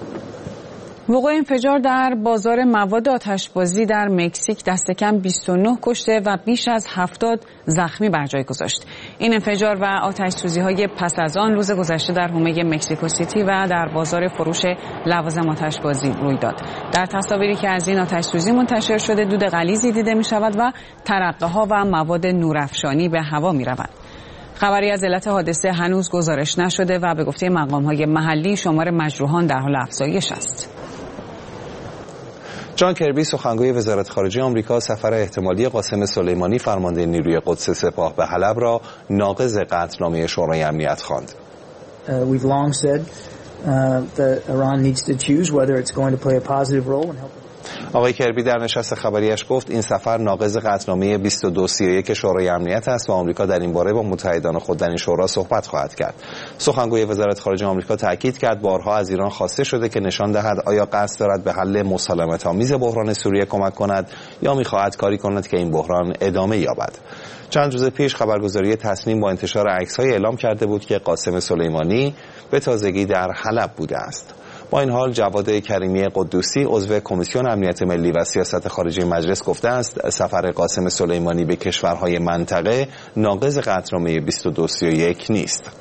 وقوع انفجار در بازار مواد آتشبازی در مکزیک دست کم 29 کشته و بیش از 70 زخمی بر جای گذاشت. این انفجار و آتش‌سوزی‌های پس از آن روز گذشته در حومه مکزیکو سیتی و در بازار فروش لوازم آتشبازی روی داد. در تصاویری که از این آتش‌سوزی منتشر شده، دود غلیظی دیده می‌شود و ترقه‌ها و مواد نورافشانی به هوا می‌روند. خبری از علت حادثه هنوز گزارش نشده و به گفته مقام‌های محلی شمار مجروحان در حال افزایش است. جان کربی سخنگوی وزارت خارجه آمریکا سفر احتمالی قاسم سلیمانی فرمانده نیروی قدس سپاه به حلب را ناقض قطعنامه شورای امنیت خواند. We've long said that Iran needs to choose whether it's going to play a positive role in helping. آقای کربی در نشست خبریش گفت این سفر ناقض قطعنامه 2231 شورای امنیت است و آمریکا در این باره با متحدان خود در این شورا صحبت خواهد کرد. سخنگوی وزارت خارجه آمریکا تاکید کرد بارها از ایران خواسته شده که نشان دهد آیا قصد دارد به حل مسالمت‌آمیز بحران سوریه کمک کند یا می‌خواهد کاری کند که این بحران ادامه یابد. چند روز پیش خبرگزاری تصنیم با انتشار عکس‌های اعلام کرده بود که قاسم سلیمانی به تازگی در حلب بوده است. با این حال جواد کریمی قدوسی عضو کمیسیون امنیت ملی و سیاست خارجی مجلس گفته است سفر قاسم سلیمانی به کشورهای منطقه ناقض قطعنامه 2231 نیست.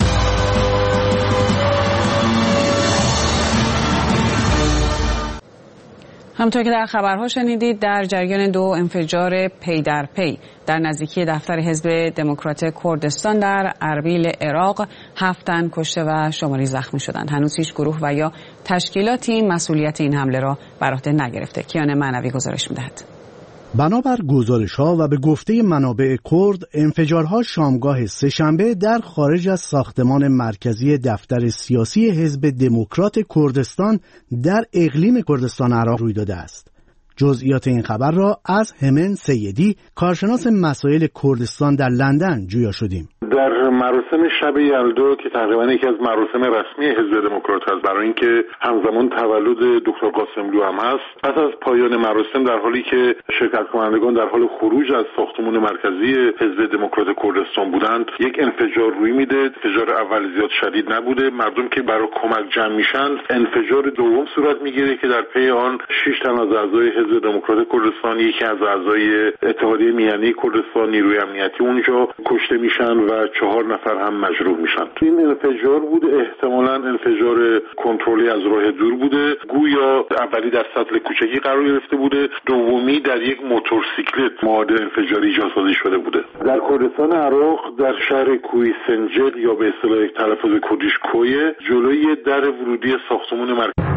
همونطور که در خبرها شنیدید در جریان 2 انفجار پی در پی در نزدیکی دفتر حزب دموکرات کردستان در اربیل عراق 7 تن کشته و شماری زخمی شدند. هنوز هیچ گروه و یا تشکیلاتی مسئولیت این حمله را بر عهده نگرفته. کیان معنوی گزارش می‌دهد. بنابر گزارش‌ها و به گفته منابع کرد، انفجارها شامگاه سه‌شنبه در خارج از ساختمان مرکزی دفتر سیاسی حزب دموکرات کردستان در اقلیم کردستان عراق روی داده است. جزئیات این خبر را از همن سیدی، کارشناس مسائل کردستان در لندن جویا شدیم. در مراسم شب یلدا که تقریبا یکی از مراسم رسمی حزب دموکرات هست برای اینکه همزمان تولد دکتر قاسملو هم هست، پس از پایان مراسم در حالی که شرکت کنندگان در حال خروج از ساختمان مرکزی حزب دموکرات کردستان بودند، یک انفجار روی میده. انفجار اول زیاد شدید نبوده، مردم که برای کمک جمع میشن، انفجار دوم صورت میگیره که در پی آن 6 تن از اعضای حزب دموکرات کردستان، یکی از اعضای اتحادیه میانی کردستان، نیروی امنیتی اونجا کشته میشن و 4 نفر هم مجروح میشن. این انفجار بود احتمالاً انفجار کنترلی از راه دور بوده، گویا اولی در سطل کوچکی قرار گرفته بوده، دومی در یک موتورسیکلت ماده انفجاری جاسازی شده بوده. در کردستان عراق در شهر کوی سنجق یا به اصطلاح تلفظ کردیش کویه، جلوی در ورودی ساختمان مرکزی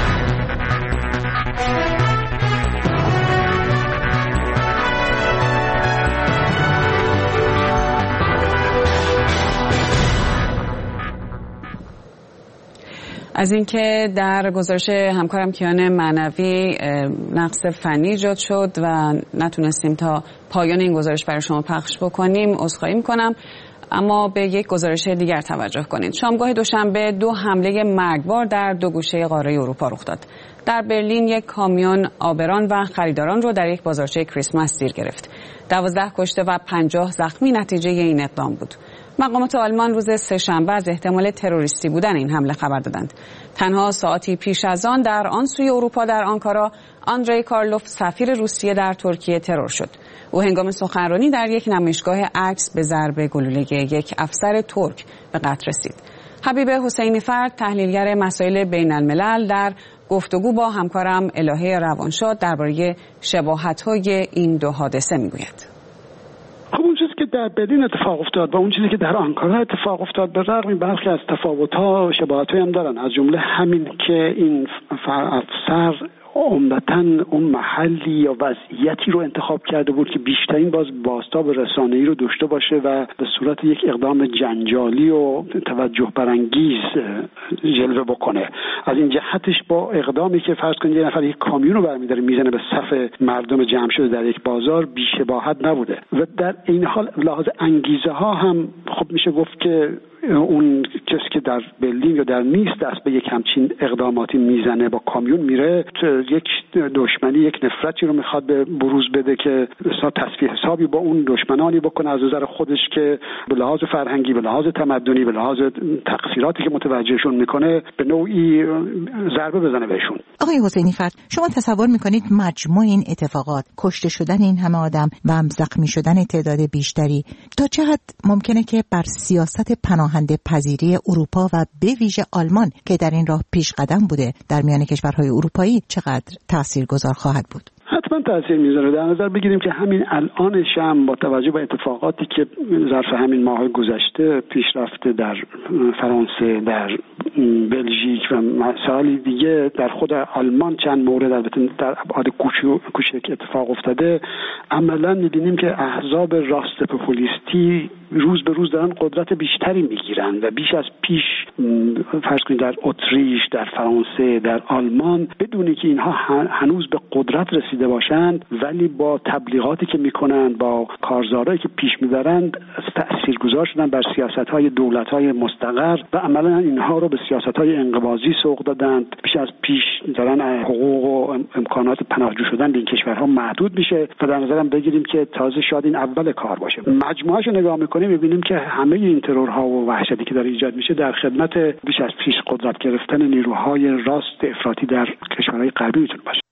از اینکه در گزارش همکارم کیان معنوی نقص فنی ایجاد شد و نتونستیم تا پایان این گزارش برای شما پخش بکنیم عذرخواهی میکنم، اما به یک گزارش دیگر توجه کنید. شامگاه دوشنبه 2 حمله مرگبار در 2 گوشه قاره اروپا رخ داد. در برلین یک کامیون آبران و خریداران رو در یک بازارچه کریسمس زیر گرفت. 12 کشته و 50 زخمی نتیجه این اقدام بود. مقامات آلمان روز سه‌شنبه از احتمال تروریستی بودن این حمله خبر دادند. تنها ساعتی پیش از آن در آن سوی اروپا در آنکارا، آندری کارلوف سفیر روسیه در ترکیه ترور شد. او هنگام سخنرانی در یک نمایشگاه عکس به ضرب گلوله یک افسر ترک به قتل رسید. حبیب حسینی فرد، تحلیلگر مسائل بین الملل، در گفتگو با همکارم الهه روانشاد درباره شباهت‌های این 2 حادثه میگوید. اون چیزی که در برلین اتفاق افتاد و اون چیزی که در آنکارا اتفاق افتاد به رغم برخی از تفاوت‌ها و شباهت‌هایی هم دارن، از جمله همین که این افسر عمدتاً اون محلی یا وضعیتی رو انتخاب کرده بود که بیشترین بازتاب رسانه‌ای رو داشته باشه و به صورت یک اقدام جنجالی و توجه برانگیز جلوه بکنه. از این جهتش با اقدامی که فرض کنید یه نفر یک کامیون رو برمی‌داره میزنه به صف مردم جمع شده در یک بازار، بی‌شباهت نبوده. و در این حال لحاظ انگیزه ها هم خب میشه گفت که اون کسی که در برلین یا در نیس دست به یک همچین اقداماتی میزنه با کامیون میره، یک دشمنی، یک نفرتی رو میخواد به بروز بده که تصفیه حسابی با اون دشمنانی بکنه از نظر خودش که به لحاظ فرهنگی، به لحاظ تمدنی، به لحاظ تقصیراتی که متوجهشون میکنه به نوعی ضربه بزنه بهشون. آقای حسینی فرد، شما تصور میکنید مجموع این اتفاقات، کشته شدن این همه آدم و هم زخمی شدن تعداد بیشتری، تا چه حد ممکنه که بر سیاست پناهنده پذیری اروپا و به ویژه آلمان که در این راه پیش قدم بوده در میان کشورهای اروپایی چقدر تاثیرگذار خواهد بود؟ حتما تاثیر میذاره. در نظر بگیریم که همین الانش هم با توجه به اتفاقاتی که ظرف همین ماه گذشته پیش رفته در فرانسه، در بلژیک و مسائل دیگه، در خود آلمان چند مورد البته در ابعاد کوچک اتفاق افتاده، عملا میبینیم که احزاب راست پوپولیستی روز به روز دارن قدرت بیشتری میگیرن و بیش از پیش فرض کنید در اتریش، در فرانسه، در آلمان، بدون که اینها هنوز به قدرت رسیده باشند ولی با تبلیغاتی که میکنند، با کارزارهایی که پیش میبرند تاثیرگذار شدن بر سیاست‌های دولت‌های مستقر و عملاً اینها رو به سیاست‌های انقباضی سوق دادند. بیش از پیش دارن حقوق و امکانات پناهجو شدن به این کشورها محدود میشه و در نظرم بگیریم که تازه شاید این اول کار باشه. مجموعه‌اش رو نگاه می‌کنیم می‌بینیم که همه این ترورها و وحشتی که داره ایجاد میشه در خدمت بیش از پیش قدرت گرفتن نیروهای راست افراطی در کشورهای غربی میتونه باشه.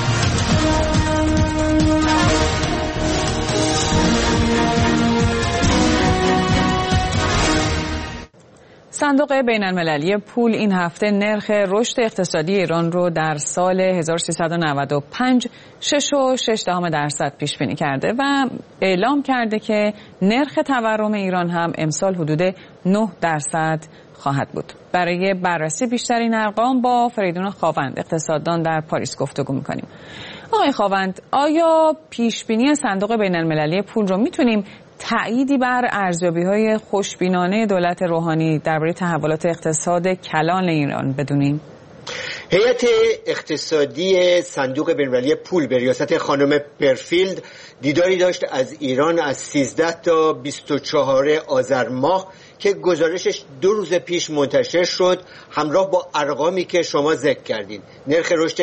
صندوق بین‌المللی پول این هفته نرخ رشد اقتصادی ایران رو در سال 1395 6.6% پیش بینی کرده و اعلام کرده که نرخ تورم ایران هم امسال حدود 9% خواهد بود. برای بررسی بیشتر این ارقام با فریدون خاوند اقتصاددان در پاریس گفتگو می‌کنیم. آقای خاوند، آیا پیش بینی صندوق بین‌المللی پول رو میتونیم تأییدی بر ارزیابی‌های خوشبینانه دولت روحانی درباره تحولات اقتصاد کلان ایران بدونیم؟ هیئت اقتصادی صندوق بین‌المللی پول به ریاست خانم پرفیلد دیداری داشت از ایران از 13 تا 24 آذر ماه که گزارشش 2 روز پیش منتشر شد، همراه با ارقامی که شما ذکر کردین. نرخ رشد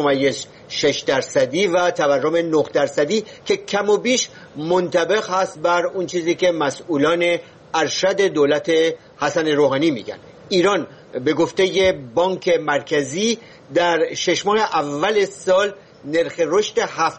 6.6% و تورم 9% که کم و بیش منطبق هست بر اون چیزی که مسئولان ارشد دولت حسن روحانی میگن. ایران به گفته بانک مرکزی در 6 ماه اول سال نرخ رشد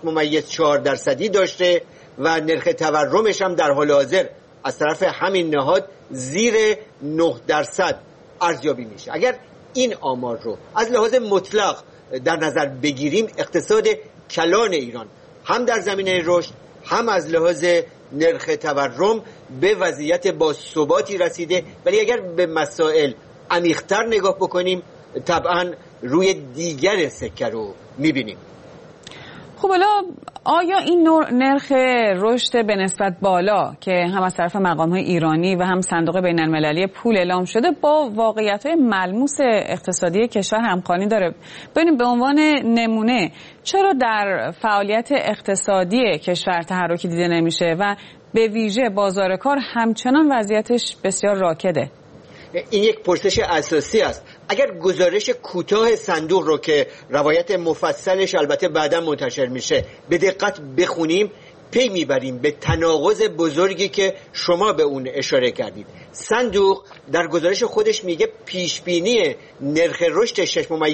7.4% داشته و نرخ تورمش هم در حال حاضر از طرف همین نهاد زیر 9% ارزیابی میشه. اگر این آمار رو از لحاظ مطلق در نظر بگیریم، اقتصاد کلان ایران هم در زمینه رشد هم از لحاظ نرخ تورم به وضعیت با ثباتی رسیده، ولی اگر به مسائل عمیق‌تر نگاه بکنیم طبعا روی دیگر سکه رو میبینیم. خب حالا آیا این نرخ رشد به نسبت بالا که هم از طرف مقام‌های ایرانی و هم صندوق بین‌المللی پول اعلام شده با واقعیت‌های ملموس اقتصادی کشور همخوانی داره؟ ببینیم به عنوان نمونه چرا در فعالیت اقتصادی کشور تحرکی دیده نمیشه و به ویژه بازار کار همچنان وضعیتش بسیار راکده؟ این یک پرسش اساسی است. اگر گزارش کوتاه صندوق رو که روایت مفصلش البته بعدا منتشر میشه به دقت بخونیم، پی میبریم به تناقض بزرگی که شما به اون اشاره کردید. صندوق در گزارش خودش میگه پیشبینی نرخ رشد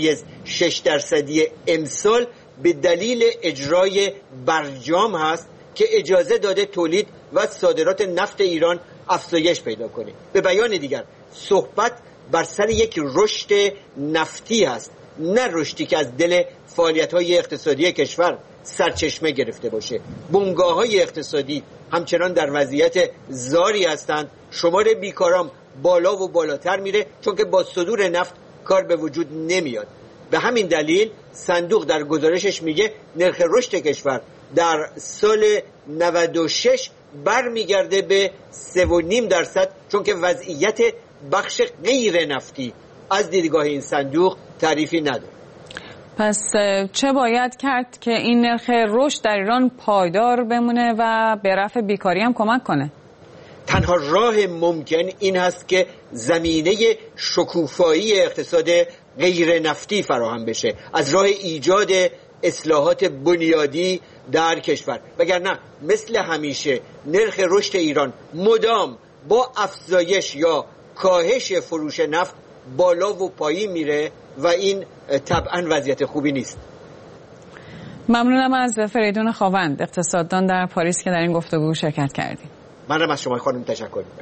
6.6% امسال به دلیل اجرای برجام هست که اجازه داده تولید و صادرات نفت ایران افزایش پیدا کنه. به بیان دیگر صحبت بر سر یک رشد نفتی است، نه رشدی که از دل فعالیت‌های اقتصادی کشور سرچشمه گرفته باشه. بنگاه‌های اقتصادی همچنان در وضعیت زاری هستند. شمار بیکاران بالا و بالاتر میره چون که با صدور نفت کار به وجود نمیاد. به همین دلیل صندوق در گزارشش میگه نرخ رشد کشور در سال 96 برمیگرده به 3.5% چون که وضعیت بخش غیر نفتی از دیدگاه این صندوق تعریفی نداره. پس چه باید کرد که این نرخ رشد در ایران پایدار بمونه و به رفع بیکاری هم کمک کنه؟ تنها راه ممکن این هست که زمینه شکوفایی اقتصاد غیر نفتی فراهم بشه از راه ایجاد اصلاحات بنیادی در کشور، وگرنه مثل همیشه نرخ رشد ایران مدام با افزایش یا کاهش فروش نفت بالا و پایین میره و این طبعا وضعیت خوبی نیست. ممنونم از فریدون خاوند اقتصاددان در پاریس که در این گفتگو شرکت کردید. منم از شما خانم تشکر میکنم.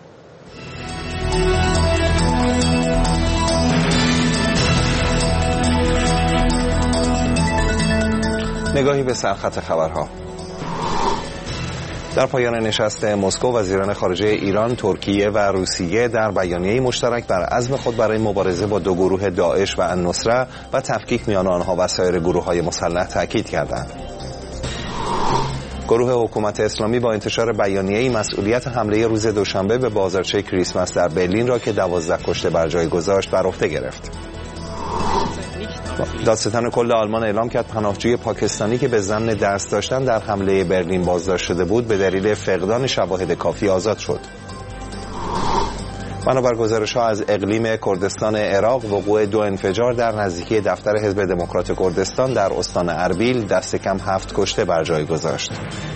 نگاهی به سرخط خبرها. در پایان نشست مسکو وزیران خارجه ایران، ترکیه و روسیه در بیانیه‌ای مشترک بر عزم خود برای مبارزه با 2 گروه داعش و النصره و تفکیک میان آنها و سایر گروه‌های مسلح تاکید کردند. گروه حکومت اسلامی با انتشار بیانیه‌ای مسئولیت حمله روز دوشنبه به بازارچه کریسمس در برلین را که 12 کشته بر جای گذاشت بر عهده گرفت. دادستان کل آلمان اعلام کرد پناهجوی پاکستانی که به ضمن دست داشتن در حمله برلین بازداشت شده بود به دلیل فقدان شواهد کافی آزاد شد. بنابر گزارش‌ها از اقلیم کردستان عراق، وقوع 2 انفجار در نزدیکی دفتر حزب دموکرات کردستان در استان اربیل دست کم 7 کشته بر جای گذاشت.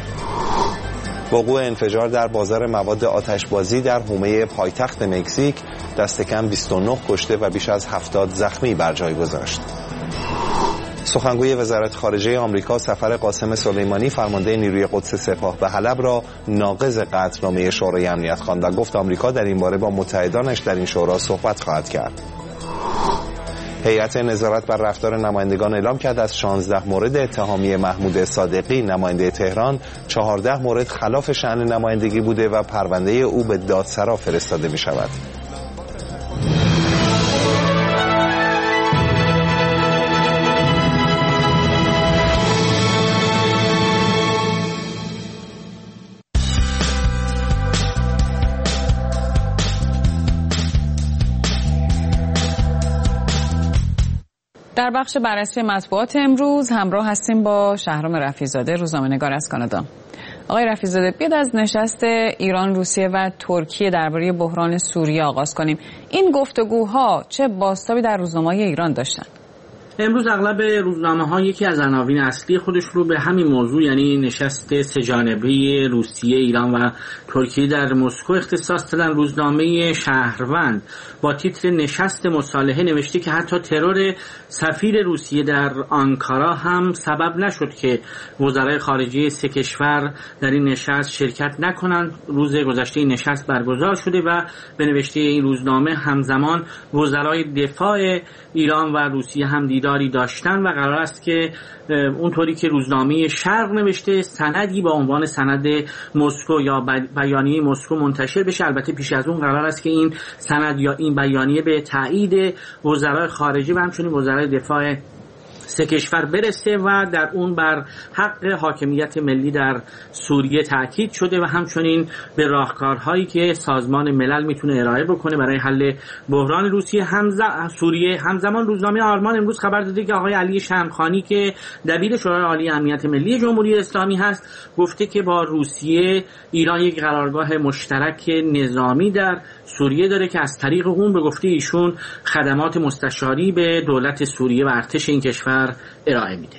وقوع انفجار در بازار مواد آتشبازی در حومه پایتخت مکزیک دست کم 29 کشته و بیش از 70 زخمی بر جای گذاشت. سخنگوی وزارت خارجه آمریکا سفر قاسم سلیمانی فرمانده نیروی قدس سپاه به حلب را ناقض قطعنامه شورای امنیت خواند و گفت آمریکا در این باره با متحدانش در این شورا صحبت خواهد کرد. هیئت نظارت بر رفتار نمایندگان اعلام کرد از 16 مورد اتهامی محمود صادقی نماینده تهران 14 مورد خلاف شأن نمایندگی بوده و پرونده او به دادسرا فرستاده می شود. در بخش بررسی مطبوعات امروز همراه هستیم با شهرام رفیع‌زاده، روزنامه‌نگار از کانادا. آقای رفیع‌زاده، بیاید از نشست ایران، روسیه و ترکیه درباره بحران سوریه آغاز کنیم. این گفتگوها چه بازتابی در روزنامه‌های ایران داشتند؟ امروز اغلب روزنامه‌ها یکی از عناوین اصلی خودش رو به همین موضوع، یعنی نشست سه‌جانبه روسیه، ایران و ترکیه در مسکو اختصاص دادن. روزنامه شهروند با تیتر نشست مصالحه نوشته که حتی ترور سفیر روسیه در آنکارا هم سبب نشد که وزرای خارجه 3 کشور در این نشست شرکت نکنند. روز گذشته این نشست برگزار شده و به نوشته این روزنامه همزمان وزرای دفاع ایران و روسیه هم دیداری داشتن و قرار است که اونطوری که روزنامه شرق نوشته سندی با عنوان سند مسکو یا بیانیه مسکو منتشر بشه. البته پیش از اون قرار است که این سند یا این بیانیه به تایید وزرای خارجه و همچنین وزرای دفاع 3 کشور برسه و در اون بر حق حاکمیت ملی در سوریه تاکید شده و همچنین به راهکارهایی که سازمان ملل میتونه ارائه بکنه برای حل بحران روسیه سوریه. همزمان روزنامه آرمان امروز خبر داده که آقای علی شمخانی که دبیر شورای عالی امنیت ملی جمهوری اسلامی هست گفته که با روسیه ایران یک قرارگاه مشترک نظامی در سوریه داره که از طریق اون به گفته ایشون خدمات مستشاری به دولت سوریه و ارتش این کشور ارائه میده.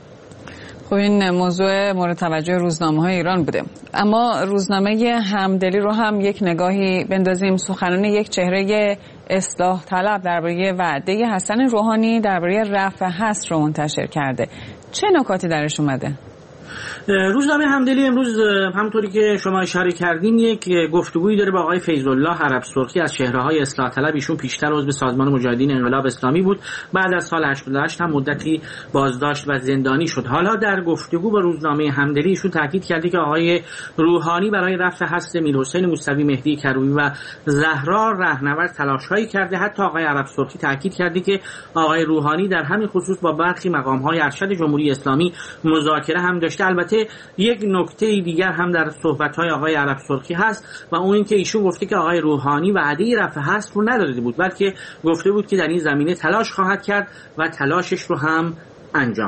خب این موضوع مورد توجه روزنامه‌های ایران بوده، اما روزنامه همدلی رو هم یک نگاهی بندازیم. سخنان یک چهره اصلاح طلب درباره وعده حسن روحانی درباره رفع حصر رو منتشر کرده. چه نکاتی درش اومده؟ روزنامه همدلی امروز همونطوری که شما اشاره کردین یک گفتگویی داره با آقای فیض‌الله عرب سرخی از چهره‌های اصلاح طلب. ایشون پیشتر عضو سازمان مجاهدین انقلاب اسلامی بود، بعد از سال 88 هم مدتی بازداشت و زندانی شد. حالا در گفتگو با روزنامه همدلی ایشون تاکید کرده که آقای روحانی برای رفع حصر میرحسین موسوی، مهدی کروبی و زهرا رهنورد تلاش‌هایی کرده. حتی آقای عرب سرخی تاکید کرده که آقای روحانی در همین خصوص با برخی مقام‌های ارشد جمهوری اسلامی مذاکره هم داشته. البته یک نکته دیگر هم در صحبت‌های آقای عرب سرخی هست و اون این که ایشون گفته که آقای روحانی وعده رفع حصر رو نداده بود، بلکه گفته بود که در این زمینه تلاش خواهد کرد و تلاشش رو هم انجام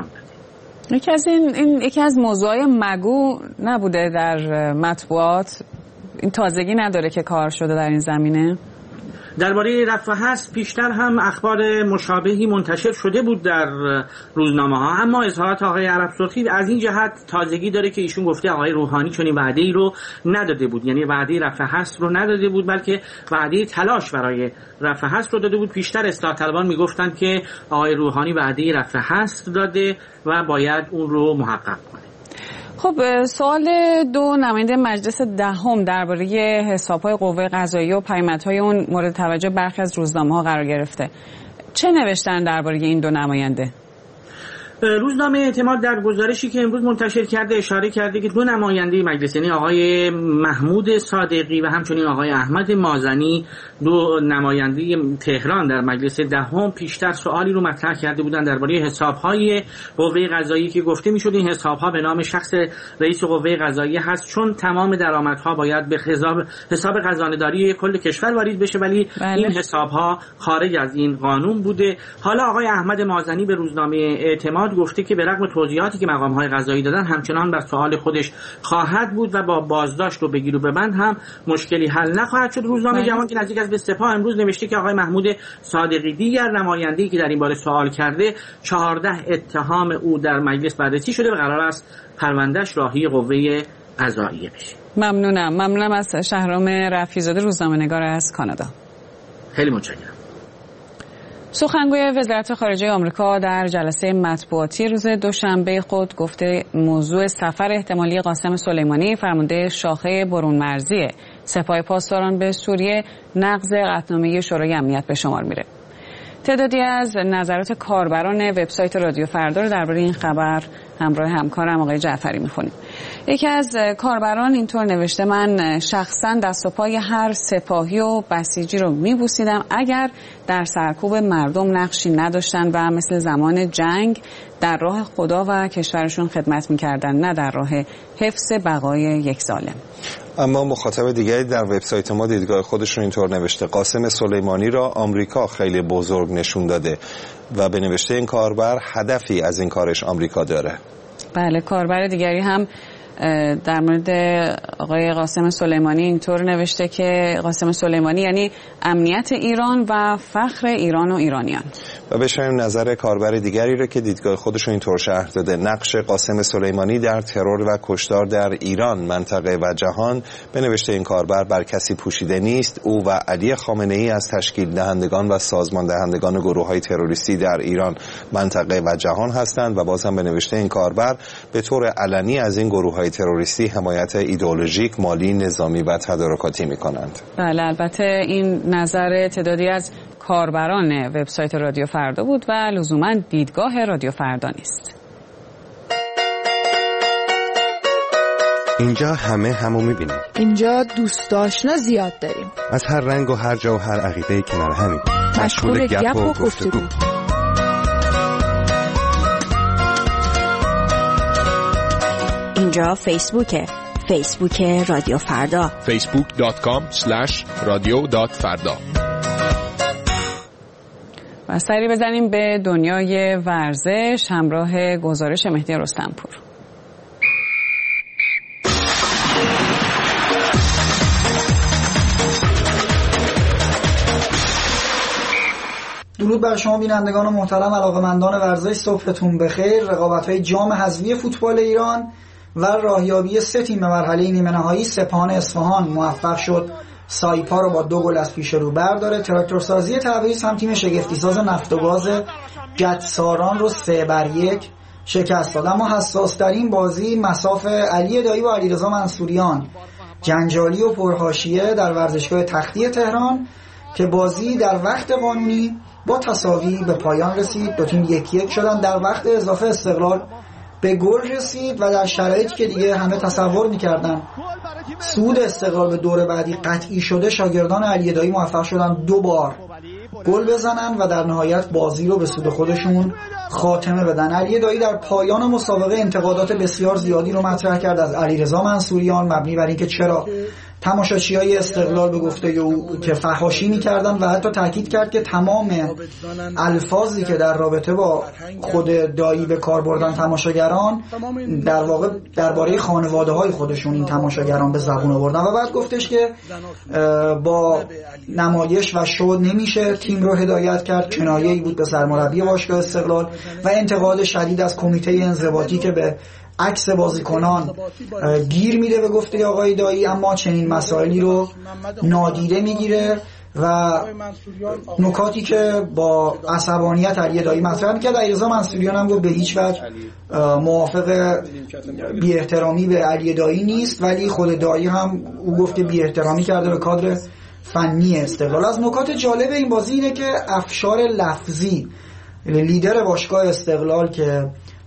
داده. یکی از موضوعای مگو نبوده در مطبوعات، این تازگی نداره که کار شده در این زمینه؟ درباره رفع حصر پیشتر هم اخبار مشابهی منتشر شده بود در روزنامه ها، اما اظهارات آقای عرب سرخی از این جهت تازگی داره که ایشون گفته آقای روحانی چنین وعده‌ای رو نداده بود، یعنی وعده رفع حصر رو نداده بود بلکه وعده تلاش برای رفع حصر رو داده بود. پیشتر اصلاح طلبان میگفتند که آقای روحانی وعده رفع حصر داده و باید اون رو محقق کنه. خب سوال 2 نماینده مجلس دهم درباره حساب‌های قوه قضاییه و پیامدهای اون مورد توجه برخی از روزنامه‌ها قرار گرفته. چه نوشتن درباره این 2 نماینده؟ روزنامه اعتماد در گزارشی که امروز منتشر کرده اشاره کرده که 2 نماینده مجلس، یعنی آقای محمود صادقی و همچنین آقای احمد مازنی، 2 نماینده تهران در مجلس دهم، پیشتر سوالی رو مطرح کرده بودند درباره حساب‌های قوه قضاییه که گفته می‌شد این حساب‌ها به نام شخص رئیس قوه قضاییه هست، چون تمام درآمدها باید به حساب خزانه‌داری کل کشور واریز بشه، ولی این حساب‌ها خارج از این قانون بوده. حالا آقای احمد مازنی به روزنامه اعتماد گفته که به رغم توضیحاتی که مقام‌های قضایی دادن همچنان بر سوال خودش خواهد بود و با بازداشت و بگیر و ببند هم مشکلی حل نخواهد شد. روزنامه جوان که نزدیک است به سپاه امروز نوشته که آقای محمود صادقی دیگر نماینده‌ای که در این باره سوال کرده 14 اتهام او در مجلس بررسی شده و قرار است پروندهش راهی قوه قضاییه بشه. ممنونم از شهرام رفیع‌زاده، روزنامه‌نگار از کانادا. خیلی متشکرم. سخنگوی وزارت خارجه آمریکا در جلسه مطبوعاتی روز دوشنبه خود گفته موضوع سفر احتمالی قاسم سلیمانی، فرمانده شاخه برون مرزی سپاه پاسداران به سوریه، نقض قطعنامه شورای امنیت به شمار میره. تعدادی از نظرات کاربران وبسایت رادیو فردا رو درباره این خبر همراه همکارم آقای جعفری می‌خونیم. یکی از کاربران اینطور نوشته: من شخصا دست و پای هر سپاهی و بسیجی رو میبوسیدم اگر در سرکوب مردم نقشی نداشتن و مثل زمان جنگ در راه خدا و کشورشون خدمت میکردن، نه در راه حفظ بقای یک ظالم. اما مخاطب دیگری در وبسایت ما دیدگاه خودشون اینطور نوشته: قاسم سلیمانی را آمریکا خیلی بزرگ نشون داده و به نوشته این کاربر هدفی از این کارش آمریکا داره. بله، کاربر دیگری هم در مورد آقای قاسم سلیمانی اینطور نوشته که قاسم سلیمانی یعنی امنیت ایران و فخر ایران و ایرانیان. و بشنویم نظر کاربر دیگری رو که دیدگاه خودشون اینطور شرح داده: نقش قاسم سلیمانی در ترور و کشتار در ایران، منطقه و جهان، به نوشته این کاربر، بر کسی پوشیده نیست. او و علی خامنه‌ای از تشکیل دهندگان و سازمان دهندگان گروه‌های تروریستی در ایران، منطقه و جهان هستند و بازم به نوشته این کاربر به طور علنی از این گروه‌های تروریستی حمایت ایدئولوژیک، مالی، نظامی و تدارکاتی می‌کنند. بله، البته این نظر تعدادی از کاربران وبسایت رادیو فردا بود و لزوما دیدگاه رادیو فردا نیست. اینجا همه همو می‌بینیم. اینجا دوست آشنا زیاد داریم. از هر رنگ و هر جا و هر عقیده کنار همیم. مشغول گپ و گفتگو. اینجا فیسبوک رادیو فردا، facebook.com/radio.farda. و سری بزنیم به دنیای ورزش همراه گزارش مهدی رستمپور. درود بر شما بینندگان محترم، علاقه‌مندان ورزش، صبحتون بخیر. رقابت‌های جام حذفی فوتبال ایران و راهیابی 3 تیم مرحله نیمه نهایی، سپاهان اصفهان موفق شد سایپا رو با 2 گل از پیش رو برداره. تراکتورسازی تبریز هم تیم شگفتی‌ساز نفت و گاز جدساران رو 3-1 شکست داد. اما حساس‌ترین بازی مصاف علی دایی و علیرضا منصوریان، جنجالی و پرحاشیه در ورزشگاه تختی تهران که بازی در وقت قانونی با تساوی به پایان رسید. 2 تیم 1-1 شدن. در وقت اضافه استقلال به گل رسید و در شرایطی که دیگه همه تصور می‌کردن صعود استقلال به دور بعدی قطعی شده، شاگردان علی دایی موفق شدن 2 بار گل بزنن و در نهایت بازی رو به سود خودشون خاتمه بدن. علی دایی در پایان مسابقه انتقادات بسیار زیادی رو مطرح کرد از علیرضا منصوریان، مبنی بر اینکه چرا تماشاچیای استقلال به گفته او که فحاشی می‌کردن و حتی تاکید کرد که تمام الفاظی که در رابطه با خود دایی به کار بردن تماشاگران در واقع درباره خانواده‌های خودشون این تماشاگران به زبون آوردن و بعد گفتش که با نمایش و شو نمیشه تیم رو هدایت کرد. کنایه‌ای بود به سرمربی باشگاه استقلال و انتقاد شدید از کمیته انضباطی که به عکس بازیکنان گیر میده به گفته آقای دایی، اما چنین مسائلی رو نادیده میگیره و نکاتی که با عصبانیت علی دایی مطرح میکرد. علیرضا منصوریان هم گفت به هیچ وجه موافق بی احترامی به علی دایی نیست، ولی خود دایی هم او گفت که بی احترامی کرده به کادر فنی استقلال. از نکات جالب این بازی اینه که افشار لفظی لیدر باشگاه استقلال که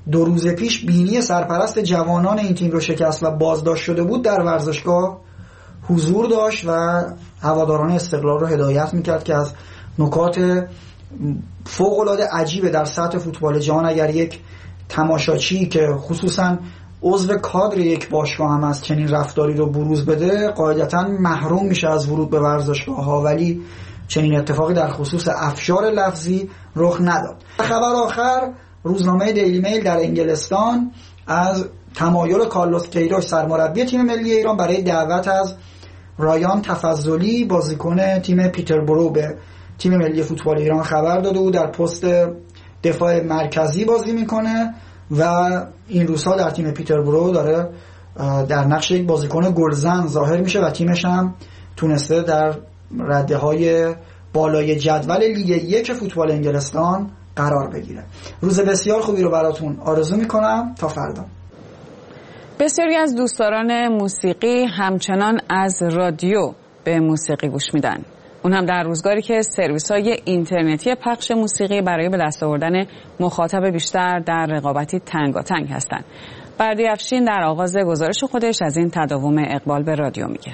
2 روز پیش بینی سرپرست جوانان این تیم رو شکست و بازداشت شده بود در ورزشگاه حضور داشت و هواداران استقلال رو هدایت میکرد که از نکات فوق‌العاده عجیبه در سطح فوتبال جهان اگر یک تماشاچی که خصوصا عضو کادر یک باشگاه هم از چنین رفتاری رو بروز بده قاعدتاً محروم میشه از ورود به ورزشگاه ها، ولی چنین اتفاقی در خصوص افشار لفظی رخ نداد. خبر آخر، روزنامه دیلی میل در انگلستان از تمایل کارلوس کیروش سرمربی تیم ملی ایران برای دعوت از رایان تفضلی بازیکن تیم پیتربرو به تیم ملی فوتبال ایران خبر داده بود. در پست دفاع مرکزی بازی میکنه و این روزها در تیم پیتربرو داره در نقش یک بازیکن گلزن ظاهر میشه و تیمش هم تونسته در رده‌های بالای جدول لیگ 1 فوتبال انگلستان قرار بگیره. روز بسیار خوبی رو براتون آرزو میکنم. تا فردا. بسیاری از دوستداران موسیقی همچنان از رادیو به موسیقی گوش میدن، اون هم در روزگاری که سرویس‌های اینترنتی پخش موسیقی برای به دست آوردن مخاطب بیشتر در رقابتی تنگاتنگ هستند. بردی افشین در آغاز گزارش خودش از این تداوم اقبال به رادیو میگه.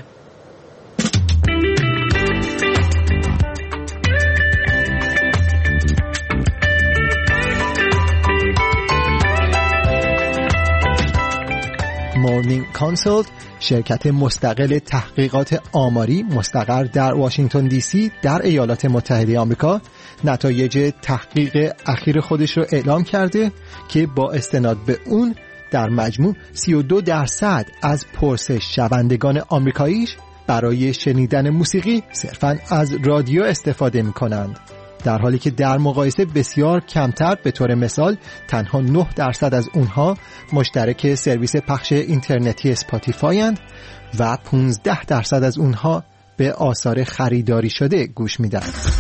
مورنینگ کانسالت، شرکت مستقل تحقیقات آماری مستقر در واشنگتن دی سی در ایالات متحده آمریکا، نتایج تحقیق اخیر خودش رو اعلام کرده که با استناد به اون در مجموع 32% از پرسش شنوندگان آمریکاییش برای شنیدن موسیقی صرفاً از رادیو استفاده می‌کنند، در حالی که در مقایسه بسیار کمتر، به طور مثال تنها 9% از اونها مشترک سرویس پخش اینترنتی اسپاتیفای اند و 15% از اونها به آثار خریداری شده گوش میدن.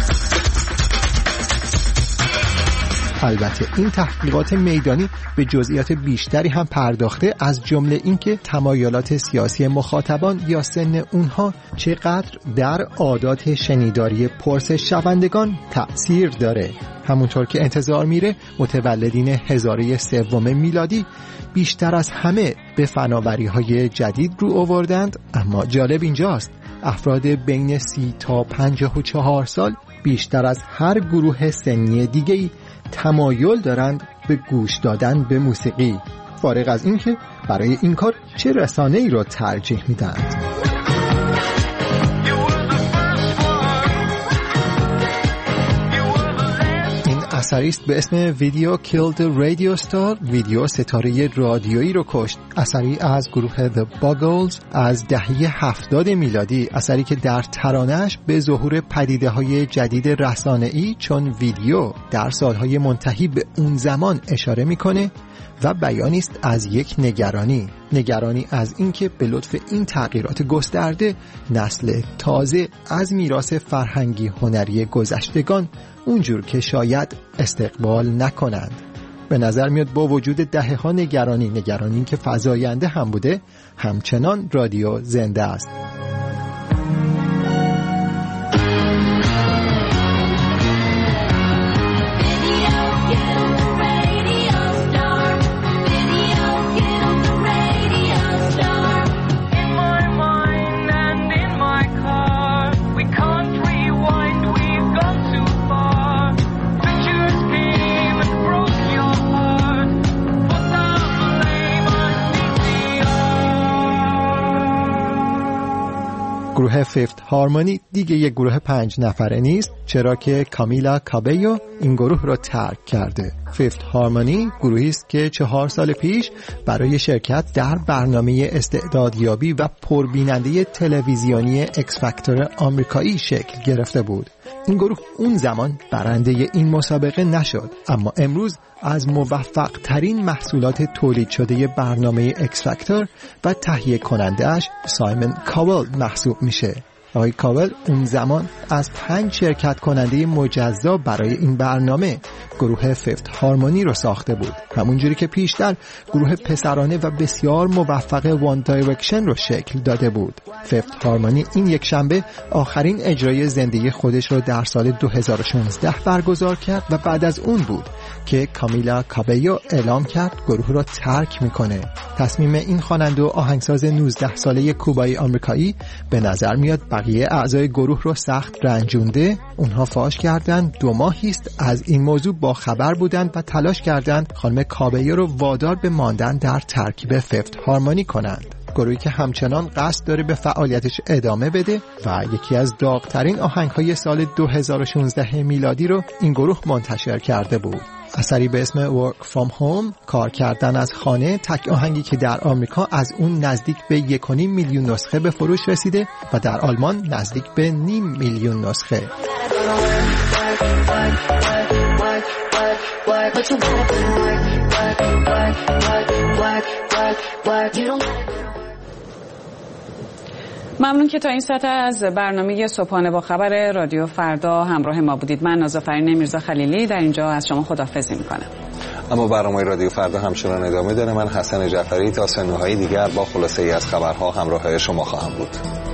البته این تحقیقات میدانی به جزئیات بیشتری هم پرداخته، از جمله اینکه تمایلات سیاسی مخاطبان یا سن اونها چقدر در عادات شنیداری پرسش شنوندگان تأثیر داره. همونطور که انتظار میره متولدین هزاره سوم میلادی بیشتر از همه به فناوری‌های جدید رو آوردند، اما جالب اینجاست افراد بین 30 تا 54 سال بیشتر از هر گروه سنی دیگه‌ای تمایل دارند به گوش دادن به موسیقی، فارغ از این که برای این کار چه رسانه‌ای را ترجیح میدند. اثری است به اسم ویدیو کیلد رادیو استار، ویدیو ستاره رادیویی رو کشت. اثری از گروه The Buggles از دهه 70 میلادی، اثری که در ترانه‌اش به ظهور پدیده‌های جدید رسانه‌ای چون ویدیو در سالهای منتهی به اون زمان اشاره می‌کنه و بیانی است از یک نگرانی از اینکه به لطف این تغییرات گسترده نسل تازه از میراث فرهنگی هنری گذشتگان اونجور که شاید استقبال نکنند. به نظر میاد با وجود دهه‌ها نگرانی که فزاینده هم بوده، همچنان رادیو زنده است. گروه فیفت هارمونی دیگه یک گروه 5 نفره نیست، چرا که کامیلا کابیو این گروه را ترک کرده. فیفت هارمونی گروهی است که 4 سال پیش برای شرکت در برنامه استعدادیابی و پربیننده تلویزیونی اکس فاکتور آمریکایی شکل گرفته بود. این گروه اون زمان برنده این مسابقه نشد، اما امروز از موفق ترین محصولات تولید شده برنامه اکس فاکتور و تهیه کننده‌اش سایمون کاول محسوب میشه. آقای کاول اون زمان از 5 شرکت کننده مجزا برای این برنامه گروه فیفت هارمونی رو ساخته بود، همونجوری که پیشتر گروه پسرانه و بسیار موفق وان دایرکشن رو شکل داده بود. فیفت هارمونی این یک شنبه آخرین اجرای زنده خودش رو در سال 2016 برگزار کرد و بعد از اون بود که کامیلا کابیو اعلام کرد گروه رو ترک میکنه. تصمیم این خواننده و آهنگساز 19 ساله کوبایی آمریکایی به نظر میاد بقیه اعضای گروه رو سخت رنجونده. اونها فاش کردن 2 ماهی است از این موضوع با خبر بودند و تلاش کردند خانم کابیو رو وادار به ماندن در ترکیب فیفت هارمونی کنند. گروهی که همچنان قصد داره به فعالیتش ادامه بده و یکی از داغ‌ترین آهنگ‌های سال 2016 میلادی رو این گروه منتشر کرده بود. اثری به اسم Work From Home، کار کردن از خانه، تک آهنگی که در آمریکا از اون نزدیک به 1.5 میلیون نسخه به فروش رسیده و در آلمان نزدیک به 0.5 میلیون نسخه. ممنون که تا این ساعت از برنامه صبحانه با خبر رادیو فردا همراه ما بودید. من نازافرین میرزا خلیلی در اینجا از شما خداحافظی میکنم. اما برنامه رادیو فردا همچنان ادامه داره. من حسن جعفری تا سنوهای دیگر با خلاصه‌ای از خبرها همراه شما خواهم بود.